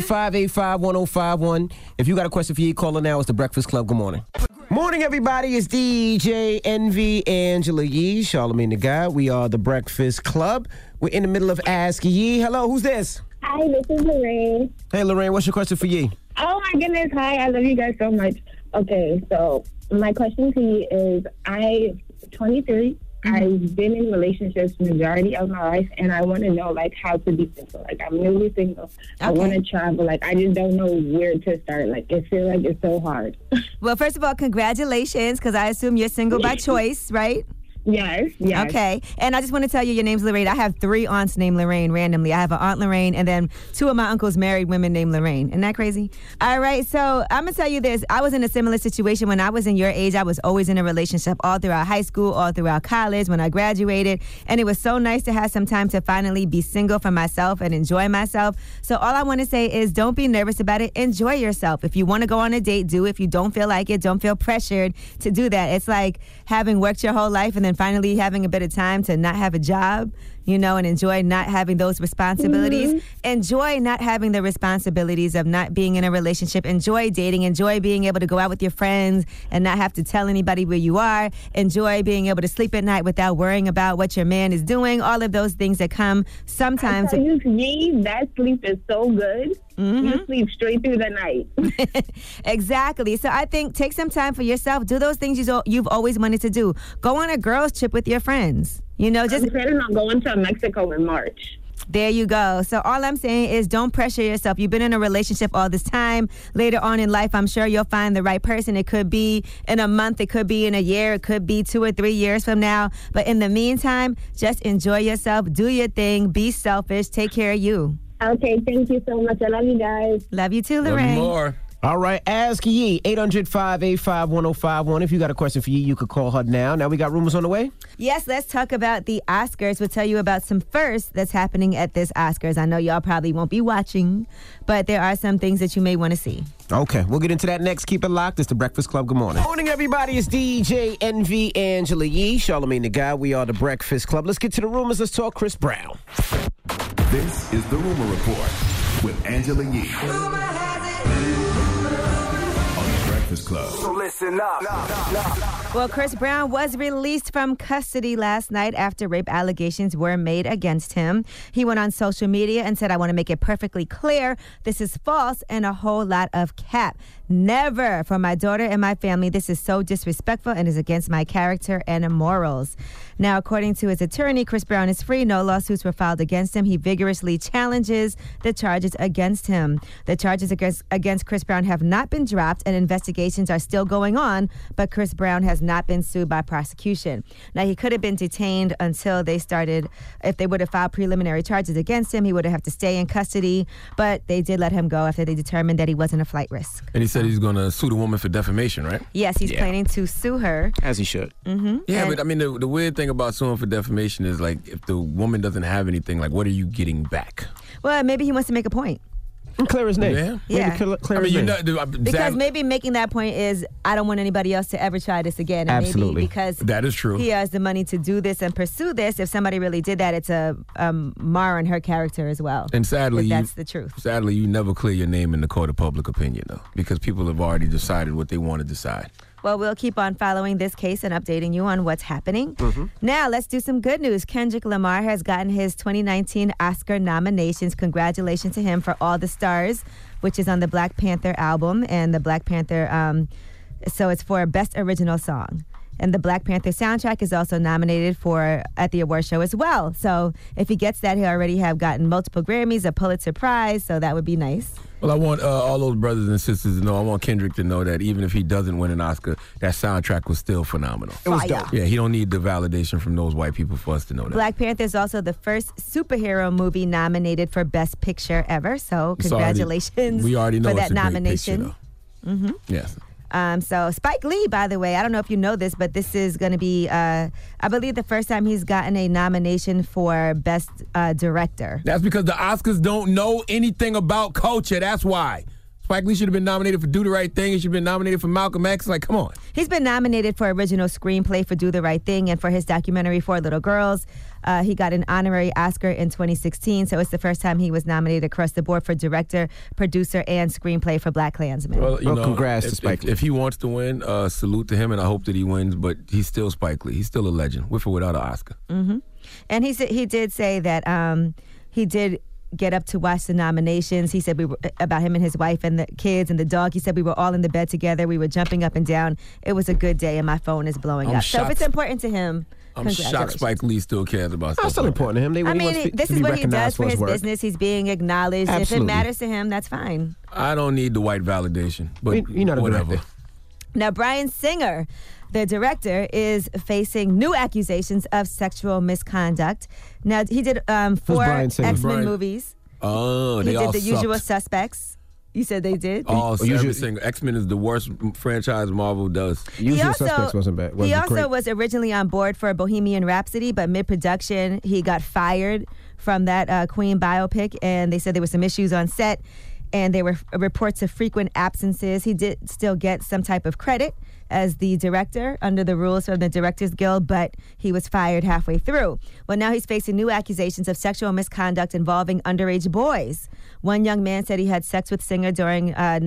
800-585-1051. If you got a question for Yee, call her now. It's the Breakfast Club. Good morning. Morning, everybody. It's DJ Envy, Angela Yee, Charlamagne the Guy. We are the Breakfast Club. We're in the middle of Ask Yee. Hello, who's this? Hi, this is Lorraine. Hey, Lorraine, what's your question for Yee? Oh, my goodness. Hi, I love you guys so much. Okay, so my question to you is, I'm 23. I've been in relationships majority of my life, and I want to know, like, how to be single. Like, I'm newly single. I want to travel. Like, I just don't know where to start. Like, I feel like it's so hard. Well, first of all, congratulations, because I assume you're single by choice, right? Yes. Okay. And I just want to tell you, your name's Lorraine. I have 3 aunts named Lorraine randomly. I have an Aunt Lorraine, and then 2 of my uncles married women named Lorraine. Isn't that crazy? All right. So I'm going to tell you this. I was in a similar situation when I was in your age. I was always in a relationship all throughout high school, all throughout college, when I graduated. And it was so nice to have some time to finally be single for myself and enjoy myself. So all I want to say is don't be nervous about it. Enjoy yourself. If you want to go on a date, do it. If you don't feel like it, don't feel pressured to do that. It's like having worked your whole life and then finally having a bit of time to not have a job, you know, and enjoy not having those responsibilities. Enjoy not having the responsibilities of not being in a relationship. Enjoy dating. Enjoy being able to go out with your friends and not have to tell anybody where you are. Enjoy being able to sleep at night without worrying about what your man is doing. All of those things that come sometimes. I tell you, that sleep is so good. You sleep straight through the night. Exactly. So I think take some time for yourself. Do those things you've always wanted to do. Go on a girls' trip with your friends. You know, just I'm planning on going to Mexico in March. There you go. So all I'm saying is don't pressure yourself. You've been in a relationship all this time. Later on in life, I'm sure you'll find the right person. It could be in a month. It could be in a year. It could be 2 or 3 years from now. But in the meantime, just enjoy yourself. Do your thing. Be selfish. Take care of you. Okay, thank you so much. I love you guys. Love you too, Lorraine. More. All right, ask Yee, 800-585-1051. If you got a question for Yee, you could call her now. Now we got rumors on the way? Yes, let's talk about the Oscars. We'll tell you about some firsts that's happening at this Oscars. I know y'all probably won't be watching, but there are some things that you may want to see. Okay, we'll get into that next. Keep it locked. It's the Breakfast Club. Good morning. Morning, everybody. It's DJ Envy, Angela Yee, Charlamagne the Guy. We are the Breakfast Club. Let's get to the rumors. Let's talk Chris Brown. This is The Rumor Report with Angela Yee. On The Breakfast Club. So listen up. Well, Chris Brown was released from custody last night after rape allegations were made against him. He went on social media and said, "I want to make it perfectly clear. This is false and a whole lot of cap. Never for my daughter and my family. This is so disrespectful and is against my character and morals." Now, according to his attorney, Chris Brown is free. No lawsuits were filed against him. He vigorously challenges the charges against him. The charges against Chris Brown have not been dropped and investigations are still going on, but Chris Brown has not been sued by prosecution. Now, he could have been detained until they started. If they would have filed preliminary charges against him, he would have to stay in custody, but they did let him go after they determined that he wasn't a flight risk. And he said he's going to sue the woman for defamation, right? Yes, he's planning to sue her. As he should. Mm-hmm. Yeah, but I mean, the weird thing about suing for defamation is, like, if the woman doesn't have anything, like, what are you getting back? Well, maybe he wants to make a point. Clear his name. Yeah. Maybe clear his name. Because maybe making that point is, I don't want anybody else to ever try this again. And Absolutely. Maybe because that is true. He has the money to do this and pursue this. If somebody really did that, it's a mar on her character as well. And sadly, that's the truth. Sadly, you never clear your name in the court of public opinion, though, because people have already decided what they want to decide. Well, we'll keep on following this case and updating you on what's happening. Mm-hmm. Now, let's do some good news. Kendrick Lamar has gotten his 2019 Oscar nominations. Congratulations to him for All the Stars, which is on the Black Panther album. And the Black Panther, so it's for Best Original Song. And the Black Panther soundtrack is also nominated at the award show as well. So if he gets that, he'll already have gotten multiple Grammys, a Pulitzer Prize, so that would be nice. Well, I want all those brothers and sisters to know, I want Kendrick to know that even if he doesn't win an Oscar, that soundtrack was still phenomenal. It was dope. Yeah, he don't need the validation from those white people for us to know that. Black Panther is also the first superhero movie nominated for Best Picture ever, so congratulations we already know for it's that a great nomination. Picture, yes. So Spike Lee, by the way, I don't know if you know this, but this is going to be, I believe, the first time he's gotten a nomination for Best Director. That's because the Oscars don't know anything about culture. That's why. Spike Lee should have been nominated for Do the Right Thing. He should have been nominated for Malcolm X. Like, come on. He's been nominated for original screenplay for Do the Right Thing and for his documentary Four Little Girls. He got an honorary Oscar in 2016, so it's the first time he was nominated across the board for director, producer, and screenplay for BlacKkKlansman. Well, congrats to Spike Lee. If he wants to win, salute to him, and I hope that he wins, but he's still Spike Lee. He's still a legend, with or without an Oscar. Mm-hmm. And he did say that he did get up to watch the nominations. He said about him and his wife and the kids and the dog. He said we were all in the bed together. We were jumping up and down. It was a good day, and my phone is blowing up. So if it's important to him, I'm shocked Spike Lee still cares about stuff. That's still important to him. This is what he does for his business. He's being acknowledged. Absolutely. If it matters to him, that's fine. I don't need the white validation, but you're not a whatever. director. Now, Bryan Singer, the director, is facing new accusations of sexual misconduct. Now, he did 4 X-Men movies. Oh, he they all did The sucked. Usual Suspects. You said they did? Every single X-Men is the worst franchise Marvel does. Usual Suspects wasn't bad. He also was originally on board for Bohemian Rhapsody, but mid-production, he got fired from that Queen biopic, and they said there were some issues on set, and there were reports of frequent absences. He did still get some type of credit as the director under the rules from the Directors Guild, but he was fired halfway through. Well, now he's facing new accusations of sexual misconduct involving underage boys. One young man said he had sex with Singer during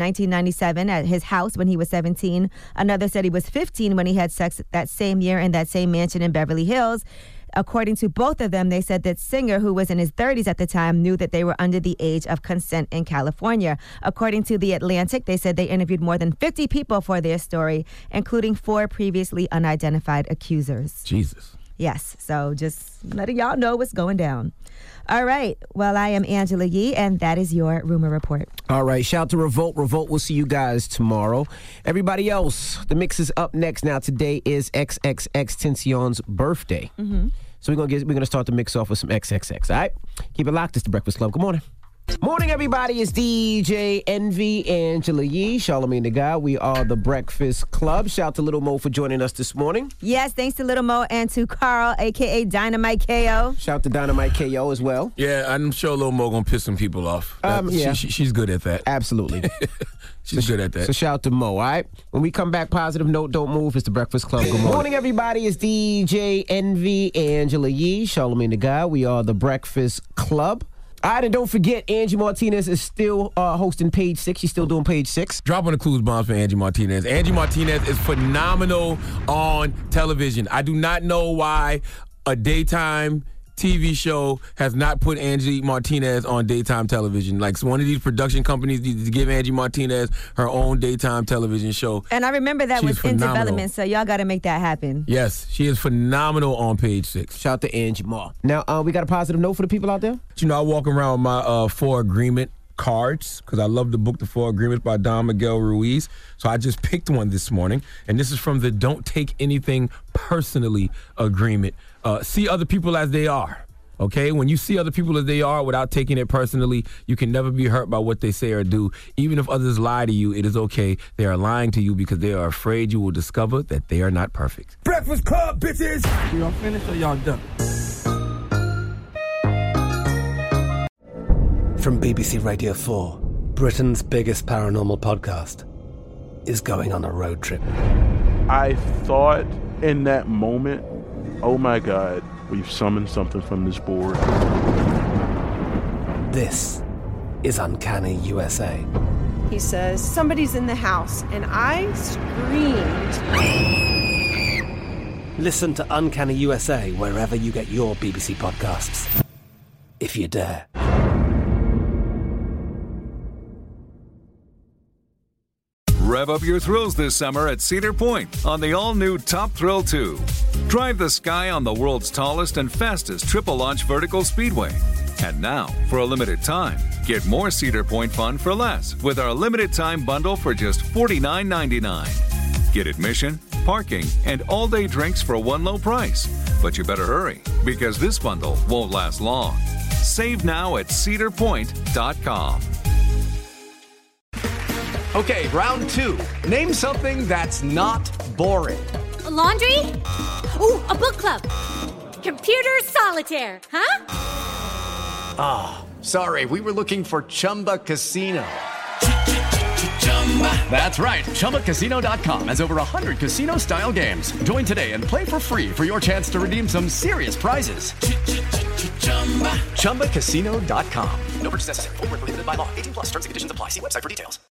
1997 at his house when he was 17. Another said he was 15 when he had sex that same year in that same mansion in Beverly Hills. According to both of them, they said that Singer, who was in his 30s at the time, knew that they were under the age of consent in California. According to The Atlantic, they said they interviewed more than 50 people for their story, including 4 previously unidentified accusers. Jesus. Yes, so just letting y'all know what's going down. All right, well, I am Angela Yee, and that is your Rumor Report. All right, shout out to Revolt. Revolt, we'll see you guys tomorrow. Everybody else, the mix is up next. Now, today is XXXTentacion's birthday. Mm-hmm. So we're gonna start the mix off with some XXX, all right? Keep it locked. It's The Breakfast Club. Good morning. Morning, everybody. It's DJ Envy, Angela Yee, Charlamagne the God. We are The Breakfast Club. Shout out to Little Mo for joining us this morning. Yes, thanks to Little Mo and to Carl, a.k.a. Dynamite KO. Shout out to Dynamite KO as well. Yeah, I'm sure Lil Mo gonna piss some people off. Yeah. She's good at that. Absolutely. She's good at that. So shout out to Mo, all right? When we come back, positive note, don't move. It's The Breakfast Club. Good morning, everybody. It's DJ Envy, Angela Yee, Charlamagne the God. We are The Breakfast Club. All right, and don't forget, Angie Martinez is still hosting Page 6. She's still doing Page 6. Drop on the clues bombs for Angie Martinez. Angie Martinez is phenomenal on television. I do not know why a daytime TV show has not put Angie Martinez on daytime television. Like, one of these production companies needs to give Angie Martinez her own daytime television show. And I remember that was in development, so y'all got to make that happen. Yes, she is phenomenal on Page 6. Shout out to Angie Mar. Now, we got a positive note for the people out there? You know, I walk around with my 4 Agreement cards because I love the book, The 4 Agreements by Don Miguel Ruiz. So I just picked one this morning, and this is from the Don't Take Anything Personally agreement. See other people as they are. Okay, when you see other people as they are without taking it personally, you can never be hurt by what they say or do. Even if others lie to you, it is okay. They are lying to you because they are afraid you will discover that they are not perfect. Breakfast Club, bitches! Y'all finished or y'all done? From BBC Radio 4, Britain's biggest paranormal podcast is going on a road trip. I thought in that moment, oh my God, we've summoned something from this board. This is Uncanny USA. He says, somebody's in the house, and I screamed. Listen to Uncanny USA wherever you get your BBC podcasts, if you dare. Rev up your thrills this summer at Cedar Point on the all-new Top Thrill 2. Drive the sky on the world's tallest and fastest triple-launch vertical speedway. And now, for a limited time, get more Cedar Point fun for less with our limited-time bundle for just $49.99. Get admission, parking, and all-day drinks for one low price. But you better hurry, because this bundle won't last long. Save now at cedarpoint.com. Okay, round 2. Name something that's not boring. A laundry? Ooh, a book club. Computer solitaire, huh? Ah, oh, sorry, we were looking for Chumba Casino. That's right, ChumbaCasino.com has over 100 casino-style games. Join today and play for free for your chance to redeem some serious prizes. ChumbaCasino.com. No purchase necessary. Void where prohibited by law. 18+ terms and conditions apply. See website for details.